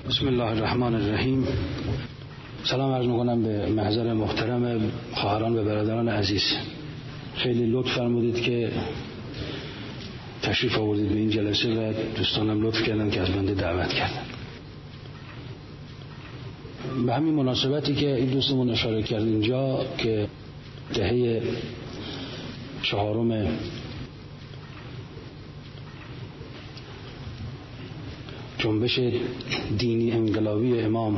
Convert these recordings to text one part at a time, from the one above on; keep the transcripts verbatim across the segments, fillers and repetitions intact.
بسم الله الرحمن الرحیم. سلام عرض میکنم به محضر محترم خواهران و برادران عزیز. خیلی لطف فرمودید که تشریف آوردید به این جلسه و دوستانم لطف کردن که از بنده دعوت کردن. به همین مناسبتی که این دوستمون اشاره کرد اینجا که دهه چهارم جنبش دینی انقلابی امام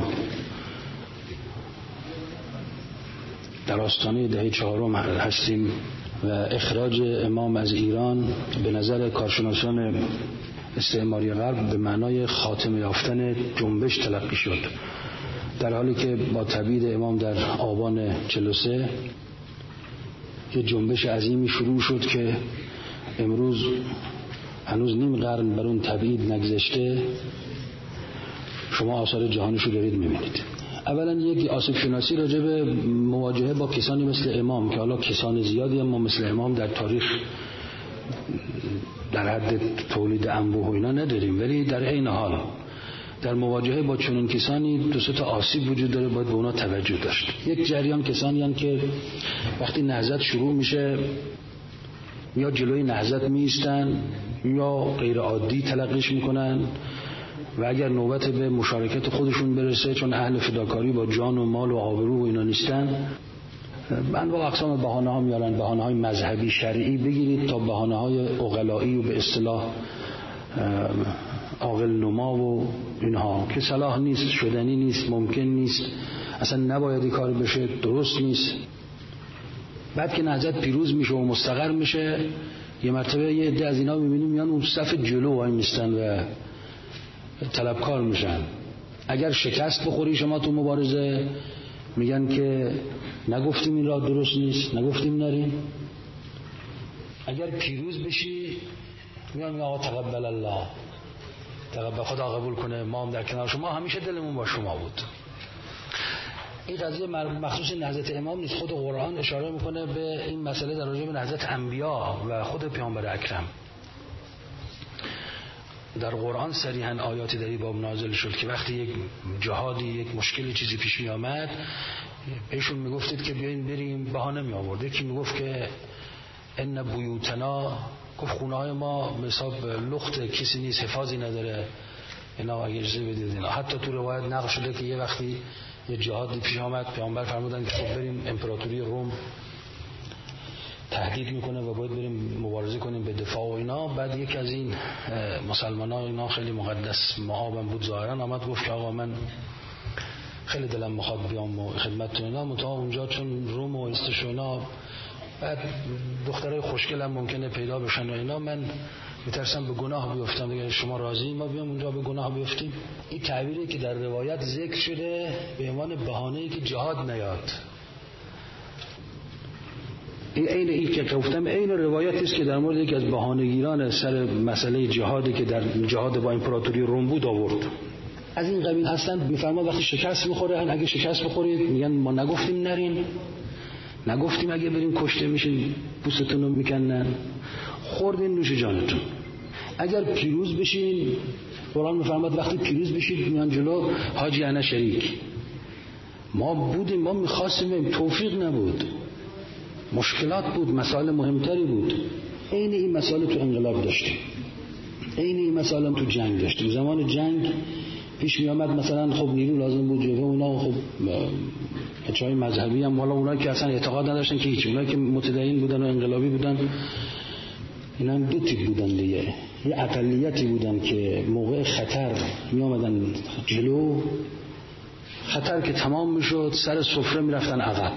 در آستانه دهه چهارم هستیم و اخراج امام از ایران به نظر کارشناسان استعماری غرب به معنای خاتمه یافتن جنبش تلقی شد، در حالی که با تبعید امام در آبان چهل و سه یه جنبش عظیمی شروع شد که امروز هنوز نیم قرن بر اون تبعید نگذشته شما آثار جهانش رو دارید میبینید. اولا یک آسیب شناسی راجع به مواجهه با کسانی مثل امام که حالا کسان زیادی اما مثل امام در تاریخ در حد تولید انبوه و اینا نداریم، ولی در عین حال در مواجهه با چنین کسانی دو سه تا آسیب وجود داره، باید به اونا توجه داشت. یک جریان کسانی هستند که وقتی نهضت شروع میشه یا جلوی نهضت میایستن یا غیر عادی تلقیش میکنن و اگر نوبت به مشارکت خودشون برسه چون اهل فداکاری با جان و مال و آبرو و اینا نیستن، انواع اقسام بهانه ها میارن، بهانه های مذهبی شرعی بگیرید تا بهانه های عقلایی و به اصطلاح عاقل نما و اینها که صلاح نیست، شدنی نیست، ممکن نیست، اصلا نباید این کار بشه، درست نیست. بعد که نهضت پیروز میشه و مستقر میشه یه مرتبه یه عده از اینا میبینیم میان اون صف جلو وای میستن و طلبکار میشن. اگر شکست بخوری شما تو مبارزه میگن که نگفتیم این راه درست نیست، نگفتیم نریم. اگر پیروز بشی میان میگن آقا تقبل الله، تقبل خدا قبول کنه، ما هم در کنار شما، همیشه دلمون با شما بود. این قضیه مخصوص نهضت امام نیست، خود قرآن اشاره میکنه به این مسئله در رابطه با نهضت انبیا و خود پیامبر اکرم. در قرآن صریحاً آیاتی در این باب نازل شد که وقتی یک جهادی، یک مشکلی، چیزی پیش می آمد بهشون میگفتید که بیاین بریم، بهانه می آورد. یکی میگفت که ان بیوتنا، گفت خونه های ما حساب لخت، کسی نیست، حفاظی نداره، اینا اگه اجازه بدید اینا. حتی تو روایت نقل شده که یه وقتی یه جهادی پیش آمد پیامبر فرمودن که خب بریم امپراتوری روم تهدید میکنه و باید بریم مبارزه کنیم به دفاع و اینا. بعد یک از این مسلمانان، اینا خیلی مقدس مآبم بود ظاهرا، آمد گفت که آقا من خیلی دلم میخواد بیام و خدمتتون اینا، منتها اونجا چون روم و استش و اینا بعد دخترای خوشگلم ممکنه پیدا بشن و اینا، من میترسم به گناه بیفتم. دیگه شما راضی ما بیام اونجا به گناه بیفتیم؟ این تعبیری که در روایت ذکر شده به عنوان بهانه‌ای که جهاد نیاد. این عین این که گفتم عین روایتی است که در مورد یکی از بهانه‌گیران سر مسئله جهادی که در جهاد با امپراتوری روم بود آورد. از این قبیل هستن. میفرما وقتی شکست میخوره، اگه شکست بخورید میگن ما نگفتیم نرین، نگفتیم اگه بریم کشته میشین پوستتون رو میکنن، خوردین نوش جانتون. اگر پیروز بشین، قرآن میفرماد وقتی پیروز بشید میان جلو، حاجی انا شریک، ما بودیم، ما میخواستیم، توفیق نبود، مشکلات بود، مسائل مهمتری بود. عین این مسائل تو انقلاب داشتیم، عین این مسائل تو جنگ داشتیم. زمان جنگ پیش می آمد مثلا خب نیرو لازم بود جبهه، اونا خب چای مذهبی هم، والا اونایی که اصلا اعتقاد نداشتن که هیچ، اونایی که متدین بودن و انقلابی بودن اینا هم دو تیپ بودن دیگه. یه اقلیتی بودن که موقع خطر می آمدن جلو، خطر که تمام میشد سر سفره می رفتن عقب.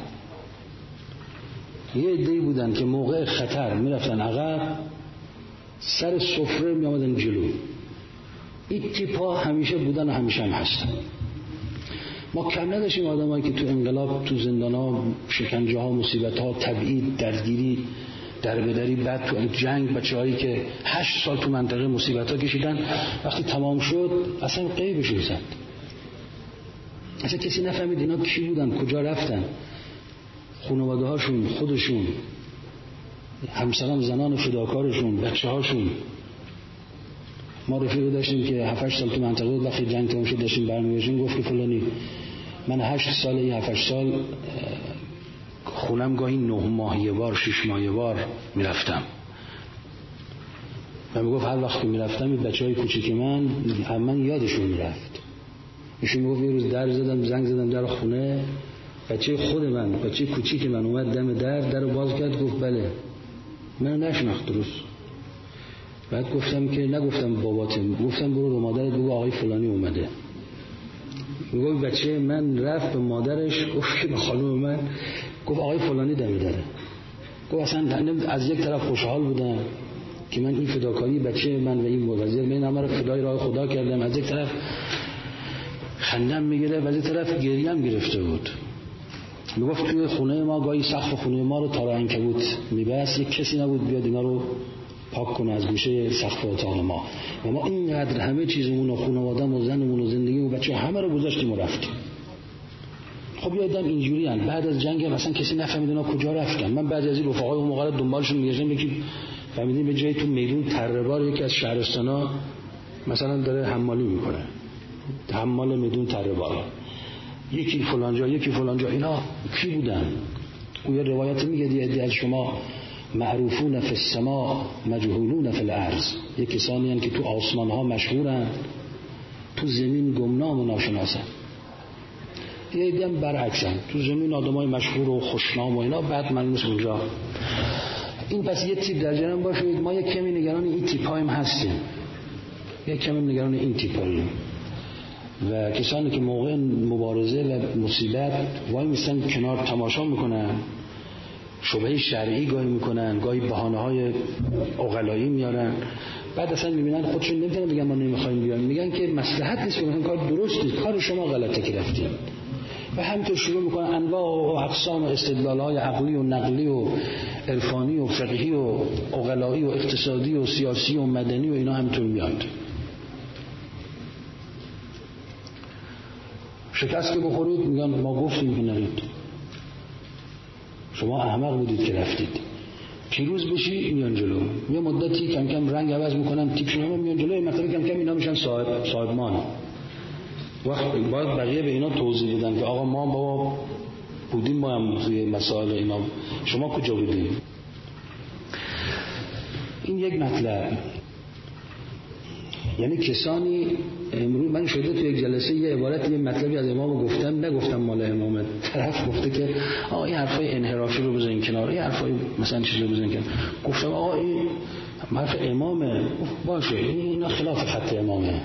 یه عده‌ای بودن که موقع خطر می رفتن عقب، سر سفره می آمدن جلو. این تیپ ها همیشه بودن و همیشه هم هستن. ما کم نداشتیم آدمایی که تو انقلاب، تو زندان ها، شکنجه ها، مصیبت ها، تبعید، درگیری، دربدری، بعد تو جنگ بچه‌هایی که هشت سال تو منطقه مصیبت ها کشیدن، وقتی تمام شد اصلا غیبشون زد. اصلا کسی نفهمید اینا کی بودن، کجا رفتن، خانواده هاشون، خودشون، همسران، زنان فداکارشون، بچه هاشون. ما رفیقی داشتیم که هفت هشت سال تو منطقه بود، وقتی جنگ تموم شد داشتیم برمیگشتیم گفت که فلانی من هشت سال این هفت هشت سال خونم گاهی نه ماه یه بار شش ماه یه بار میرفتم و میگفت هر وقت که میرفتم این بچهای کوچیک من من یادشون میرفت. ایشون میگفت یه روز در زدم زنگ زدم در خونه، بچه خود من بچه کوچیک من اومد دم در در رو باز کرد، گفت بله من نشناخت درست. بعد گفتم که نگفتم باباتم، گفتم برو به مادرت بگو آقای فلانی اومده. میگفت بچه من رفت به مادرش گفت که به خانم من، گفت آقای فلانی دم دره. گفت اصلا از یک طرف خوشحال بودم که من این فداکاری بچه من و این وزیر من همه رو فدای راه خدا کردم، از یک طرف خندم میگیره و از یک طرف گریم گرفته بود. میگفت توی خونه ما گاهی سقف خونه ما رو تار عنکبوت میبست، یک کسی نبود بیاد اینا رو پاک کنه از گوشه سقف اتاق ما و ما اینقدر همه چیزمون و خانواده‌مون و زنمون و زندگیمون و بچه همه رو گذاشتیم و رفتیم. خب یادم اینجوری ان بعد از جنگ مثلا کسی نفهمید اینا کجا رفتن. من بعد از این رفقای اون موقع دنبالشون میگشتم، یکی فهمیدیم به جای تو میدون تره‌بار یکی از شهرستانا مثلا داره حمالی میکنه، حمال میدون تره‌بار، یکی فلان جا یکی فلان جا. اینا کی بودن؟ او یه روایت میگه دی از شما معروفون فی السماء مجهولون فی الارض، یک کسانی هستند که تو آسمان ها مشهورن تو زمین گمنام و ناشناسن. یه ایده هم برعکسن، تو زمین آدمای مشهور و خوشنام و اینا بعد ملموس اونجا. این پس یه تیپ در جریان باشید، ما یک کمی نگران این تیپ‌هایم هستیم، یک کمی نگران این تیپ‌هاییم و کسانی که موقع مبارزه و مصیبت وای میستن کنار تماشا میکنن، شبهه شرعی گاهی میکنن، گاهی بهانه‌های عقلایی میارن، بعد اصلا میبینن خودشون نمیتونن بگن ما نمیخوایم بیایم، میگن که مصلحت نیست، میگن کار درست نیست، کار شما غلطه که رفتین و همینطور شروع میکنن انواع و اقسام استدلال‌های عقلی و نقلی و عرفانی و فقهی و عقلایی و اقتصادی و سیاسی و مدنی و اینا همینطور میاد. شکست که بخورید میگن ما گفتیم که نرید، شما احمق بودید که رفتید. پیروز بشی میان جلو، یه مدتی کم کم رنگ عوض میکنن، تیپشون میان جلو، مثلا کم کم اینا میشن صاحب صاحبمان. وقت باید بقیه به اینا توضیح بدن که آقا ما بابا بودیم، ما هم توی مسائل اینا، شما کجا بودیم؟ این یک مطلب. یعنی کسانی امروز من شده تو یک جلسه یه عبارت یه مطلبی از امام گفتم، نگفتم مال امامه، طرف گفته که آقا این حرفای انحرافی رو بزنین کنار، این حرفای مثلا چیزی رو بزنین کنار. گفتم آقا این حرف امامه، باشه اینا خلاف خط امامه.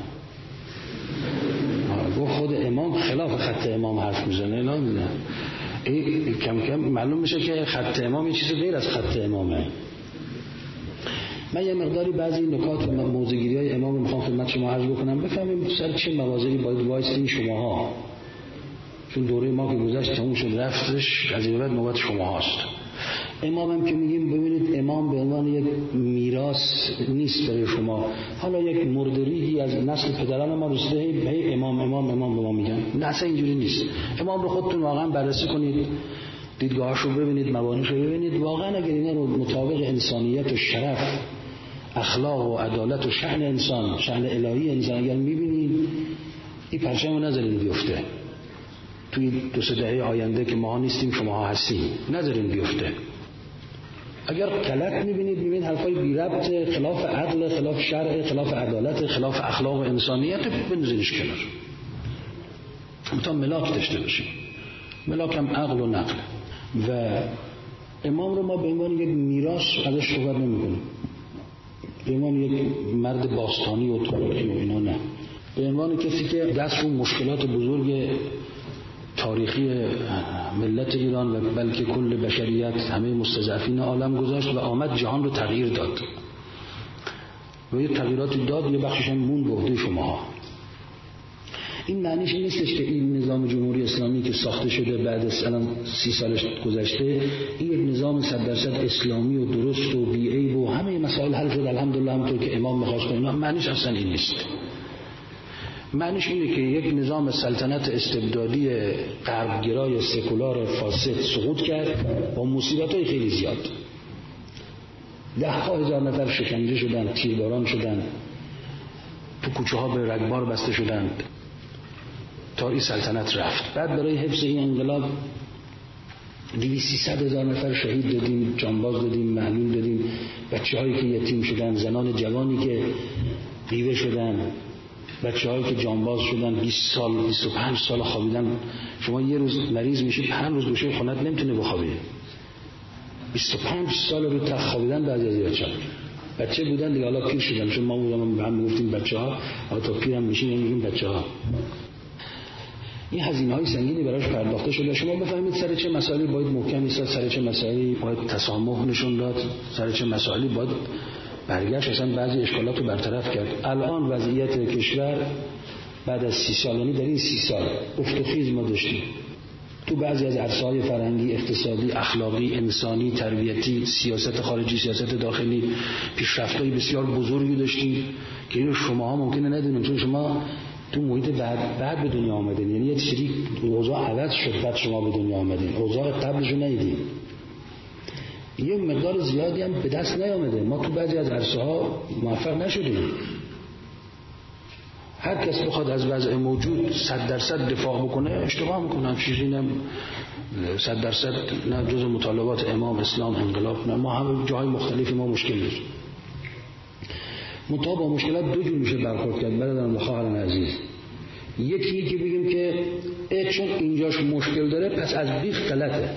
گفت خود امام خلاف خط امام حرف میزنه، نه نه این کم کم معلوم میشه که خط امام یه چیز غیر از خط امامه. من یه مقداری بعضی نکات و موضوعگیری های امام رو میخوام خدمت شما عرض بکنم، بفهمیم سر چه مواضعی باید وایسین شماها، چون دوره ما که گذشت تموم شد رفتش، از این بعد نوبت شما هست. امام هم که میگیم ببینید امام به عنوان یک میراث نیست برای شما، حالا یک مردریگی از نسل پدران ما رسیده هی امام امام امام به ما میگن، نه اصلا اینجوری نیست. امام رو خودتون واقعا بررسی کنید، دیدگاهش رو ببینید، مبانیش رو ببینید، واقعا اگر اینا رو مطابق انسانیت و شرف اخلاق و عدالت و شأن انسان، شأن الهی انسان اگر میبینید، این پرچم رو نذارین بیفته توی دو سه دهه آینده که ما نیستیم شما هستیم، نذارین بیفته. اگر غلط میبینید میبینید حرفای بی ربط، خلاف عقل، خلاف شرع، خلاف عدالت، خلاف اخلاق و انسانیت، بنزینش کنار. تا ملاک داشته باشیم، ملاک هم عقل و نقل. و امام رو ما به عنوان یک میراث ازش صحبت نمی‌کنیم، به عنوان یک مرد باستانی و تاریخی و اینا نه، به عنوان کسی که دست رو مشکلات بزرگ تاریخی ملت ایران و بلکه کل بشریت همه مستضعفین عالم گذاشت و آمد جهان رو تغییر داد و یه تغییراتی داد، یه بخشش هم مون به عهده شماها. این معنیش این نیستش که این نظام جمهوری اسلامی که ساخته شده بعد از الان سی سالش گذشته این یک نظام صد درصد اسلامی و درست و بی‌عیب و همه مسائل حل شد الحمدلله همونطور که امام می‌خواست. اینا معنیش اصلا این نیست. معنیش اینه که یک نظام سلطنت استبدادی غربگرای سکولار فاسد سقوط کرد با مصیبت‌های خیلی زیاد. ده ها هزار نفر شکنجه شدن، تیرباران شدن، تو کوچه ها به رگبار بسته شدند تا این سلطنت رفت. بعد برای حفظ این انقلاب دویست سیصد هزار نفر شهید دادیم، جانباز دادیم، معلول دادیم، بچه هایی که یتیم شدن، زنان جوانی که بیوه شدن، بچه هایی که جانباز شدن، بیست سال بیست و پنج سال خوابیدن. شما یه روز مریض میشید پنج روز گوشه خونت نمیتونه بخوابه. بیست و پنج سال رو تخت خوابیدن بعضی از بچه‌ها. بچه بودن دیگه، حالا پیر شدن، چون ما بودم هم میگفتیم بچه‌ها، حالا تا پیرم میشین میگیم بچه‌ها. این هزینه‌های سنگینی براش پرداخته شده. شما بفهمید سر چه مسائلی باید محکم ایستاد، سر چه مسائلی باید تسامح نشون داد، سر چه مسائلی باید برگشت اصلا بعضی اشکالات رو برطرف کرد. الان وضعیت کشور بعد از سی سال، یعنی در این سی سال افت و خیز ما داشتیم تو بعضی از عرصه‌های فرهنگی، اقتصادی، اخلاقی، انسانی، تربیتی، سیاست خارجی، سیاست داخلی، پیشرفت‌های بسیار بزرگی داشتیم که اینو شماها ممکنه ندونید، چون شما تو محیط بعد بعد به دنیا آمدین، یعنی یه سری اوضاع عوض شد بعد شما به دنیا آمدین، اوضاع قبلش رو ندیدین. یه مقدار زیادی هم به دست نیامده، ما تو بعضی از عرصه‌ها موفق نشدیم. هر کس بخواد از وضع موجود صد درصد دفاع بکنه اشتباه میکنه. چیزی نه صد درصد نه جز مطالبات امام، اسلام، انقلاب، نه، ما هم جای مختلفی ما مشکل داریم. منتها با مشکلات دو جور میشه برخورد کرد برادران و خواهران عزیز. یکی که بگیم که چون اینجاش مشکل داره پس از بیخ غلطه،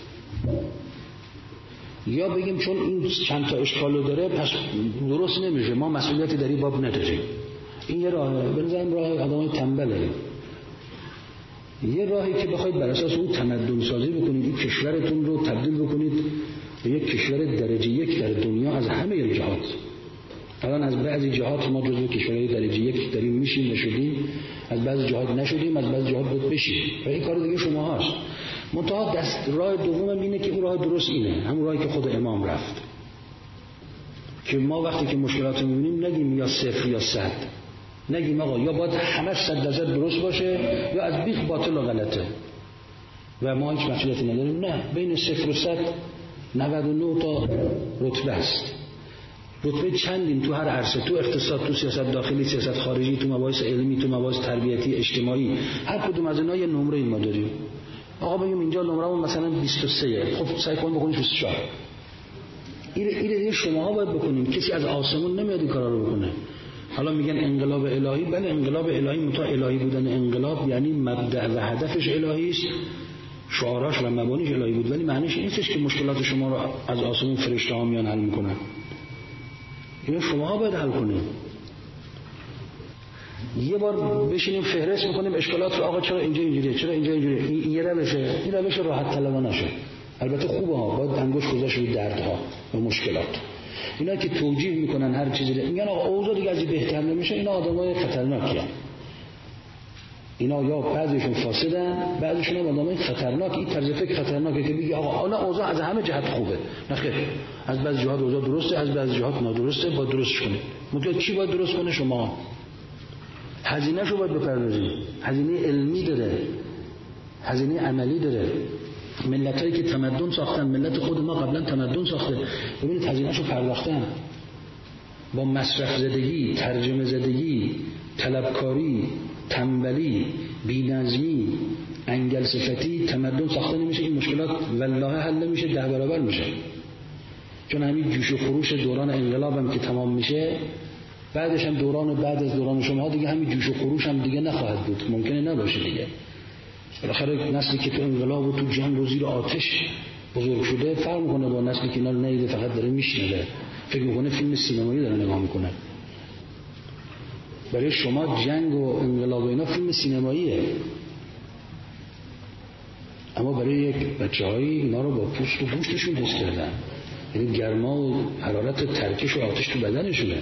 یا بگیم چون این چند تا اشکالو داره پس درست نمیشه، ما مسئولیتی در این باب نداریم. این یه راهه، بنظرم راه آدمای تنبله. یه راهی که بخواید بر اساس اون تمدن سازی بکنید، این کشورتون رو تبدیل بکنید به یک کشور درجه یک در دنیا از همه جهات. الان از بعضی جهات ما جزو کشورهای درجه یک داریم میشیم نشدیم، از بعضی جهات نشدیم، از بعضی جهات باید بشیم و این کار دیگه شما هاست. منتها دست راه دوم اینه که اون راه درست اینه، همون راهی که خود امام رفت، که ما وقتی که مشکلات رو میبینیم نگیم یا صفر یا صد، نگیم آقا یا باید همش صد درصد درست باشه یا از بیخ باطل و غلطه و ما هیچ مسئولیتی نداریم. نه، بین صفر و صد نود و نه تا رتبه است. رتبه چندیم تو هر عرصه، تو اقتصاد، تو سیاست داخلی، سیاست خارجی، تو مباحث علمی، تو مباحث تربیتی، اجتماعی، هر کدوم از اینا یه نمره ما داریم. آقا بگیم اینجا نمرهمون مثلا بیست و سه، خب سعی کن بکنید بیست و چهار. این این شماها باید بکنیم، کسی از آسمون نمیاد این کارا رو بکنه. حالا میگن انقلاب الهی، بله انقلاب الهی، متا الهی بودن انقلاب یعنی مبدأ و هدفش الهی است، شعاراش و مبانیش الهی بود، ولی معنیش این نیستش که مشکلات شما رو از آسمون فرشته‌ها میان حل میکنن. اینو شماها باید حل کنید. یه بار بشینیم فهرست میکنیم اشکالات رو، آقا چرا اینجا اینجوریه، چرا اینجا اینجوریه، این یه روشه، این روش راحت طلبانه شه. البته خوبه ها، باید انگشت گذاشت روی دردها و مشکلات. اینا که توجیه میکنن هر چیزی رو میگن آقا اوضاع دیگه از این بهتر نمیشه، اینا آدمای خطرناکیه. اینا یا بعضیشون فاسدن، بعضیشون هم آدمای خطرناک. این طرز فکر خطرناکه که میگه آقا حالا اوضاع از همه جهت خوبه. نه خیر، از بعضی جهات اوضاع درسته، از بعضی جهات نادرسته، باید درستش کنید. مطلب چی باید درست کنه؟ شما هزینه‌شو باید بپردازید. هزینه علمی داره، هزینه عملی داره. ملتایی که تمدن ساختن، ملت خود ما قبلا تمدن ساخته، ببینید هزینه‌شو پرداختن. با مصرف زدگی، ترجمه زدگی، طلبکاری، تنبلی، بی‌نظمی، انگل صفتی تمدن ساخته نمیشه. این مشکلات والله حل نمیشه، ده برابر میشه. چون همین جوش و خروش دوران انقلاب هم که تمام میشه، بعدش هم دوران بعد از دوران شما دیگه همین جوش و خروش هم دیگه نخواهد بود، ممکنه نباشه دیگه. بالاخره نسلی که تو انقلاب و تو جنگ و زیر آتش بزرگ شده فرق میکنه با نسلی که اینا رو ندیده، فقط داره میشنوه، فکر میکنه فیلم سینمایی داره نگاه میکنه. برای شما جنگ و انقلاب و اینا فیلم سینماییه، اما برای یک بچه‌هایی اینا رو با پوست و گوشتشون حس کردن، یعنی گرما و حرارت ترکش و آتش تو بدنشونه.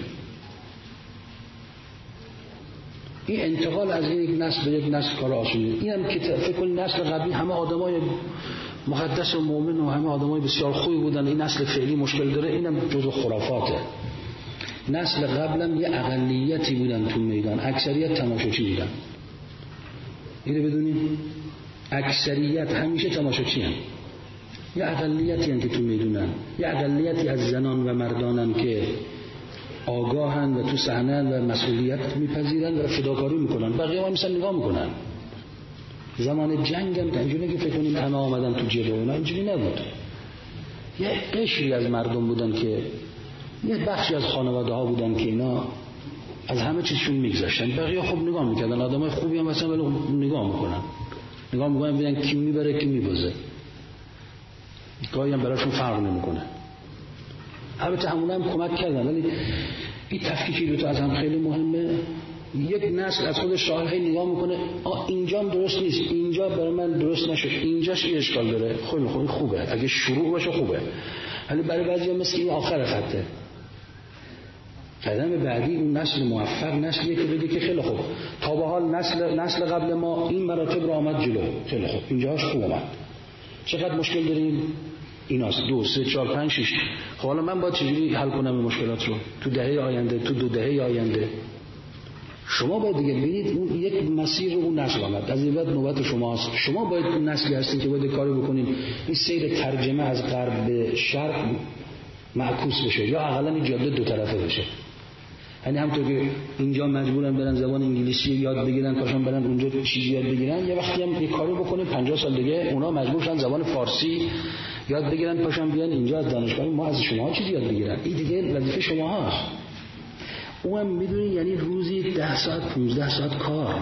این انتقال از این یک نسل به یک نسل کار آسونه. این هم که فکر کنید نسل قبلی همه آدمای مقدس و مؤمن و همه آدمای بسیار خوبی بودن، این نسل فعلی مشکل داره، اینم جزو خرافاته. نسل قبلم یه اقلیتی بودن تو میدان، اکثریت تماشاچی بودن. اینو بدونید، اکثریت همیشه تماشاچی هستن. یه اقلیتی هستن که تو میدونن، یه اقلیتی از زنان و مردانن که آگاهن و تو صحنه‌اند و مسئولیت میپذیرن و فداکاری میکنن، بقیه ما مثلا نگاه میکنن. زمان جنگ هم اینجوری که فکر کنیم همه آمدن تو جبهه، اونا اینجوری نبود. یه قشری از مردم بودن که یه بخشی از خانواده ها بودن که اینا از همه چیزشون میگذاشتن، بقیه خوب نگاه میکردن، آدمای خوبی هم مثلا ولی نگاه میکنن نگاه میکنن ببینن کی میبره کی میبازه، گاهی هم براشون فرق نمیکنه. البته همون هم کمک کردن، ولی این تفکیکی دو تا از هم خیلی مهمه. یک نسل از خودش راهل هی نگاه میکنه آ اینجا درست نیست، اینجا برای من درست نشد، اینجاش این اشکال داره، خیلی خوب خوبه اگه شروع باشه خوبه، ولی برای بعضیا مثل این آخر خطه. قدم بعدی اون نسل موفق نسلیه که بگه که خیلی خوب تا به حال نسل نسل قبل ما این مراتب رو آمد جلو، خیلی خوب اینجاش خوب اومد، چقدر مشکل داریم ایناست، دو سه چهار پنج شش. خب حالا من باید چجوری حل کنم این مشکلات رو تو دهه آینده، تو دو دهه آینده؟ شما باید دیگه ببینید اون یک مسیر رو اون نسل آمد، از این بعد نوبت شماست. شما باید اون نسلی هستین که باید کاری بکنین این سیر ترجمه از غرب به شرق معکوس بشه، یا حداقل این جاده دو طرفه بشه. یعنی همونطور که اینجا مجبورن برن زبان انگلیسی یاد بگیرن پاشون برن اونجا چیزی یاد بگیرن، یه وقتی هم یه کاری بکنه پنجاه سال دیگه اونا مجبور شدن زبان فارسی یاد بگیرن پاشون بیان اینجا از دانشگاه ما از شما چیزی یاد بگیرن. این دیگه وظیفه شما هست. اونم میدونین یعنی روزی ده ساعت پونزده ساعت کار،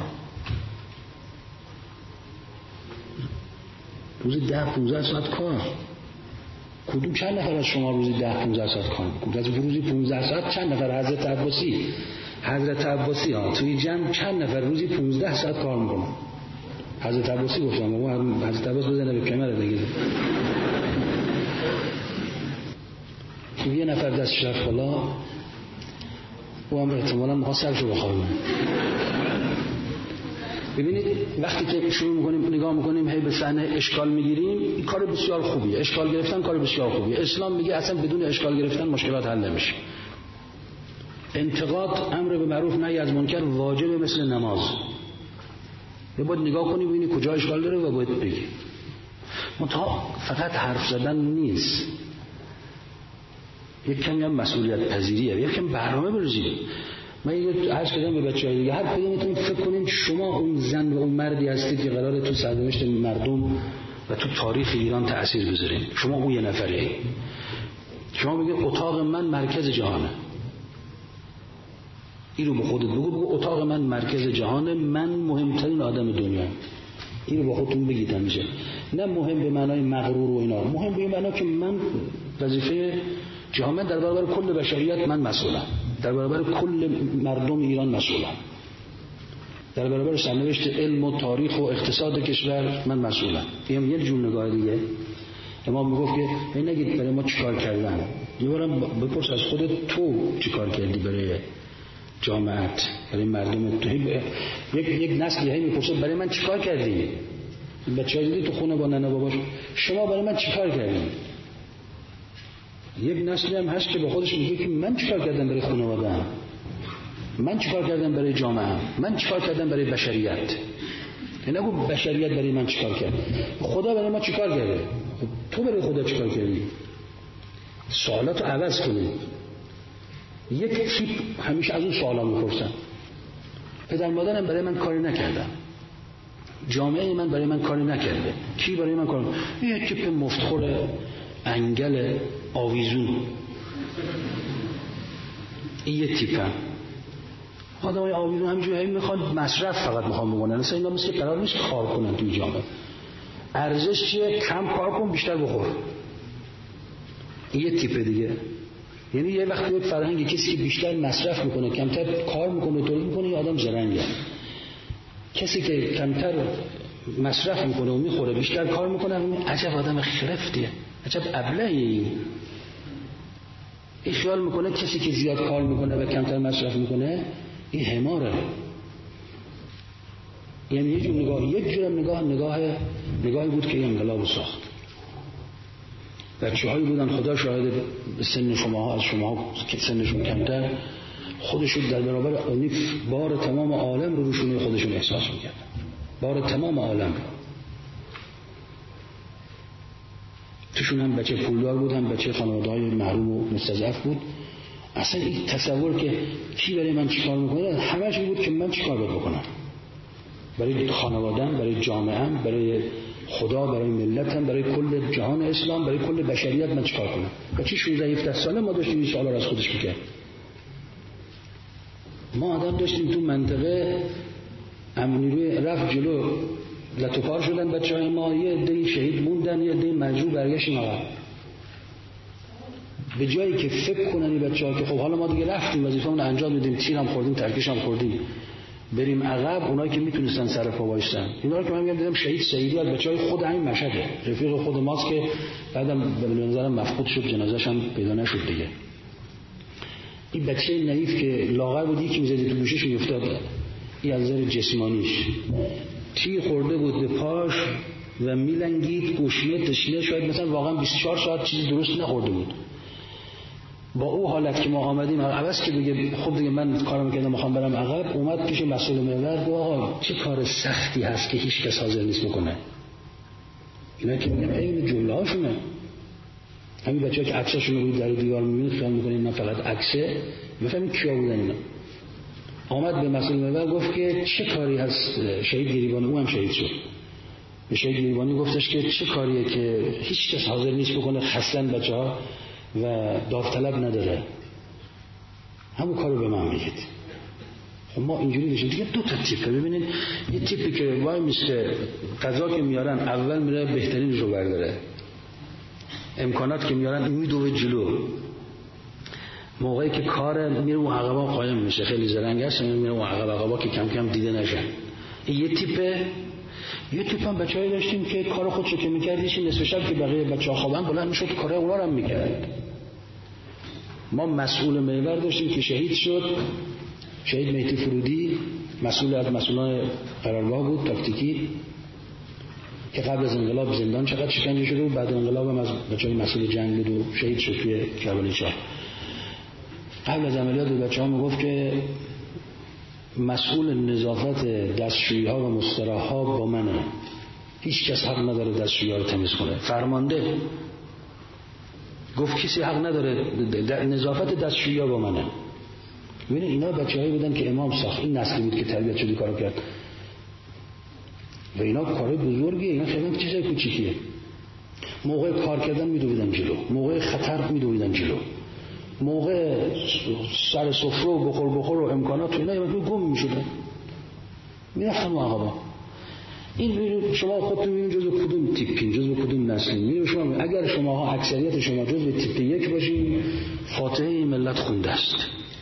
روزی ده پونزده ساعت کار. کدوم چند نفر از شما روزی ده پونزده ساعت کار میکنید؟ از روزی پونزده ساعت چند نفر؟ حضرت عباسی حضرت عباسی ها توی جمع چند نفر روزی پونزده ساعت کار میکنن؟ حضرت عباسی گفتم، اون حضرت عباس بزنه به کمر بگیره. یه نفر دستش رفت بالا، او هم احتمالا میخواد سرشو بخوابونه. ببینید وقتی که شروع میکنیم نگاه میکنیم هی به صحنه اشکال میگیریم، این کار بسیار خوبیه. اشکال گرفتن کار بسیار خوبیه. اسلام میگه اصلا بدون اشکال گرفتن مشکلات حل نمیشه. انتقاد امر به معروف نهی از منکر واجبه مثل نماز. یه باید نگاه کنی ببینی کجا اشکال داره و باید بگی. منتها فقط حرف زدن نیست، یک کمی هم مسئولیت پذیریه، یک کمی برنامه بریزید. من یه عرض کردم به بچه‌ها دیگه، هر کدومتون فکر کنین شما اون زن و اون مردی هستید که قراره تو سرنوشت مردم و تو تاریخ ایران تأثیر بذارین. شما اون یه نفری. شما میگه اتاق من مرکز جهانه. این رو به خودت بگو، بگو اتاق من مرکز جهانه، من مهمترین آدم دنیا. این رو با خودتون بگید همیشه. نه مهم به معنای مغرور و اینا، مهم به معنی که من وظیفه جهان در برابر کل بشریت من مسئولم، در برابر کل مردم ایران مسئولم، در برابر سرنوشت علم و تاریخ و اقتصاد کشور من مسئولم. این یه جور نگاه دیگه. امام میگفت که نگید برای ما چیکار کردن، یه بارم بپرس از خودت تو چیکار کردی برای جامعت، برای مردم تو. یک یک نسلی هی میپرسه برای من چیکار کردی؟ بچه‌ها دیدی تو خونه با ننه باباش، شما برای من چیکار کردی؟ یک نسلی هم هست که با خودش میگه که من چیکار کردم برای خانواده‌ام، من چیکار کردم برای جامعه‌ام، من چیکار کردم برای بشریت. نگو بشریت برای من چیکار کرد، خدا برای ما چیکار کرده، تو برای خدا چیکار کردی. سوالاتو عوض کنید. یک تیپ همیشه از اون سوالا میپرسن. پدر مادرم برای من کاری نکردن، جامعه من برای من کاری نکرده، کی برای من کار؟ یک تیپ مفتخور انگل آویزون. این یه تیپ هم آدمای آویزون همینجوری میخوان مصرف فقط میخوان بکنن. مثلا اینا مثل قرار نیست کار کنن توی جامعه. ارزش چیه؟ کم کار کن بیشتر بخور. این یه تیپ دیگه. یعنی یه وقتی یک فرهنگی کسی که بیشتر مصرف میکنه کمتر کار میکنه تولید میکنه یه آدم زرنگه. کسی که کمتر مصرف میکنه و میخوره بیشتر کار میکنه اون عجب آدم خرفتیه، عجب ابلهی. این خیال میکنه کسی که زیاد کار میکنه و کمتر مصرف میکنه این حماره. یعنی یه جور نگاه، یک جور نگاه نگاه نگاهی بود که انقلاب ساخت. بچه هایی بودن خدا شاهد سن شما از شما که سنشون کمتر خودشون در برابر اونی بار تمام عالم رو روشونه خودشون احساس میکردن، بار تمام عالم رو. توشون هم بچه پولدار بود، هم بچه خانواده‌های محروم و مستضعف بود، اصلا این تصور که کی برای من چیکار میکنه همش بود که من چیکار باید بکنم برای خانواده‌ام، برای جامعه‌ام، برای خدا، برای ملتم، برای کل جهان اسلام، برای کل بشریت من چیکار کنم. بچه شانزده هفده ساله ما داشتیم این سوالا رو از خودش میکرد. ما آدم داشتیم تو منطقه امنیروی رفت جلو لطوپار شدن بچه‌های ما، یه عده شهید موندن، یه عده مجروح برگشتیم عقب. به جایی که فکر کنن این بچه‌ها که خب حالا ما دیگه رفتیم وظیفه‌مون رو انجام میدیم، تیرم خوردیم، ترکش هم خوردیم، بریم عقب، اونایی که میتونستن سر پا وایسن. اینا رو که من میگم دیدم شهید سعیدی از بچهای خود همین مشهده، رفیق خود ماست که بعدم به نظرم مفقود شد، جنازه‌ش هم پیدا نشد دیگه. این بچه نحیف که لاغر بود، یکی میزدی تو گوشش میافتاد، این از نظر جسمانیش تیر خورده بود به پاش و میلنگید، گوشیه تشنه، شاید مثلا واقعا بیست و چهار ساعت چیزی درست نخورده بود. با او حالت که ما آمدیم عوض که دیگه خب دیگه من کارم کردم میخوام برم عقب، اومد پیش مسئول محور گفت آقا چه کار سختی هست که هیچ کس حاضر نیست بکنه. اینا که میگم این جمله هاشونه، همین بچه‌ها که عکساشون رو در دیوار میبینید خیال میکنید من فقط عکسه، بفهمید کیا بودن اینا. آمد به مسئول محور گفت که چه کاری هست، شهید گریبانی، او هم شهید شد، به شهید گریبانی گفتش که چه کاریه که هیچ کس حاضر نیست بکنه، خستن بچه‌ها و داوطلب نداره، همون کارو به من بگید. ما اینجوری میشه دیگه. دو تا تیپه ببینید، یه تیپی که وای میسته قضا که میارن اول میره بهترینش رو برداره، امکانات که میارن میدوه جلو، موقعی که کار میره اون عقبا قایم میشه، خیلی زرنگ هست میره اون عقب عقبا که کم کم دیده نشن. این یه تیپه. یه تیپ هم بچه‌ای داشتیم که کار خودشو که می‌کرد، یه نصف شب که بقیه بچه‌ها خوابن بلند میشد کارهای اونا رو هم می‌کرد. ما مسئول محور داشتیم که شهید شد، شهید مهدی فرودی، مسئول از مسئولان قرارگاه بود تاکتیکی، که قبل از انقلاب زندان چقدر شکنجه شده بود، بعد انقلاب هم از بچه‌های مسئول جنگ بود و شهید شد توی کربلای چهار. قبل از عملیات به بچه‌ها میگفت که مسئول نظافت دستشویی‌ها و مستراح‌ها با منه، هیچ کس حق نداره دستشویی‌ها رو تمیز کنه. فرمانده گفت کسی حق نداره، نظافت دستشویی‌ها با منه. ببینید اینا بچه‌هایی بودن که امام ساخت، این نسلی بود که تربیت شدی کارو کرد و اینا کارهای بزرگیه، اینا خیلی چیزای کوچیکیه. موقع کار کردن میدویدن جلو، موقع خطر میدویدن جلو، موقع سر سفره و بخور بخور و امکانات و اینا یه گم میشدن میرفتن عقبا. این شما خودتون میبینید جزو کدوم تیپین، جزو کدوم نسلی. میبینید شما اگر شما ها اکثریت شما جزو تیپ یک باشین، فاتحه این ملت خونده است.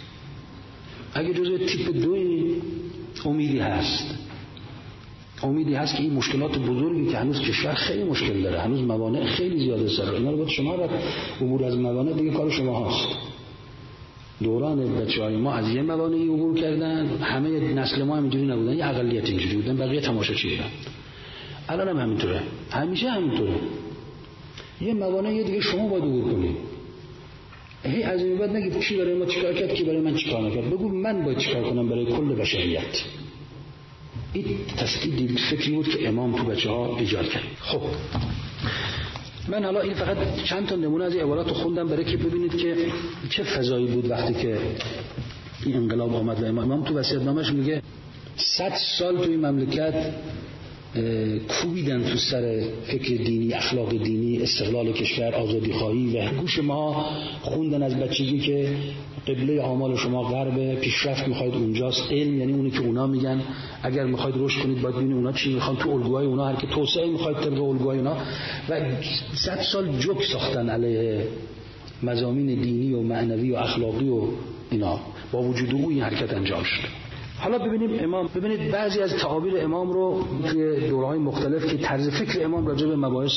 اگر جزو تیپ دوی، امیدی هست، امیدی هست که این مشکلات بزرگی که هنوز کشور خیلی مشکل داره، هنوز موانع خیلی زیاده سر اینا رو باید شما را عبور از موانع دیگه کار شما هست. دوران بچه‌های ما از یه موانعی عبور کردن، همه نسل ما هم اینجوری نبودن، یه اقلیت اینجوری بودن، بقیه تماشاچی بودن. الان هم همینطوره، همیشه همینطوره. یه موانعی دیگه شما باید عبور کنید. هی از این بعد نگید کی برای ما چیکار کرد، کی برای من چیکار نکرد، بگو من باید چیکار کنم برای کل بشریت. این تسدید فکری بود که امام تو بچه‌ها ایجاد کرد. خب من حالا این فقط چند تا نمونه از این عبارات رو خوندم برای که ببینید که چه فضایی بود وقتی که این انقلاب آمد. و امام تو وصیت‌نامه‌اش میگه صد سال تو این مملکت کوبیدن تو سر فکر دینی، اخلاق دینی، استقلال کشور، آزادی خواهی و گوش ما خوندن از بچگی که قبله اعمال شما غرب، پیشرفت میخواید اونجاست، علم یعنی اونی که اونا میگن، اگر میخواید رشد کنید باید ببینید اونا چی میخوان، تو الگوهای اونا هر که توسعه میخواید طبق الگوهای اونا. و صد سال جوک ساختن علیه مضامین دینی و معنوی و اخلاقی و اینا، با وجود او این حرکت انجام شد. حالا ببینیم امام، ببینید بعضی از تعابیر امام رو توی دوره‌های مختلف که طرز فکر امام راجع به مباحث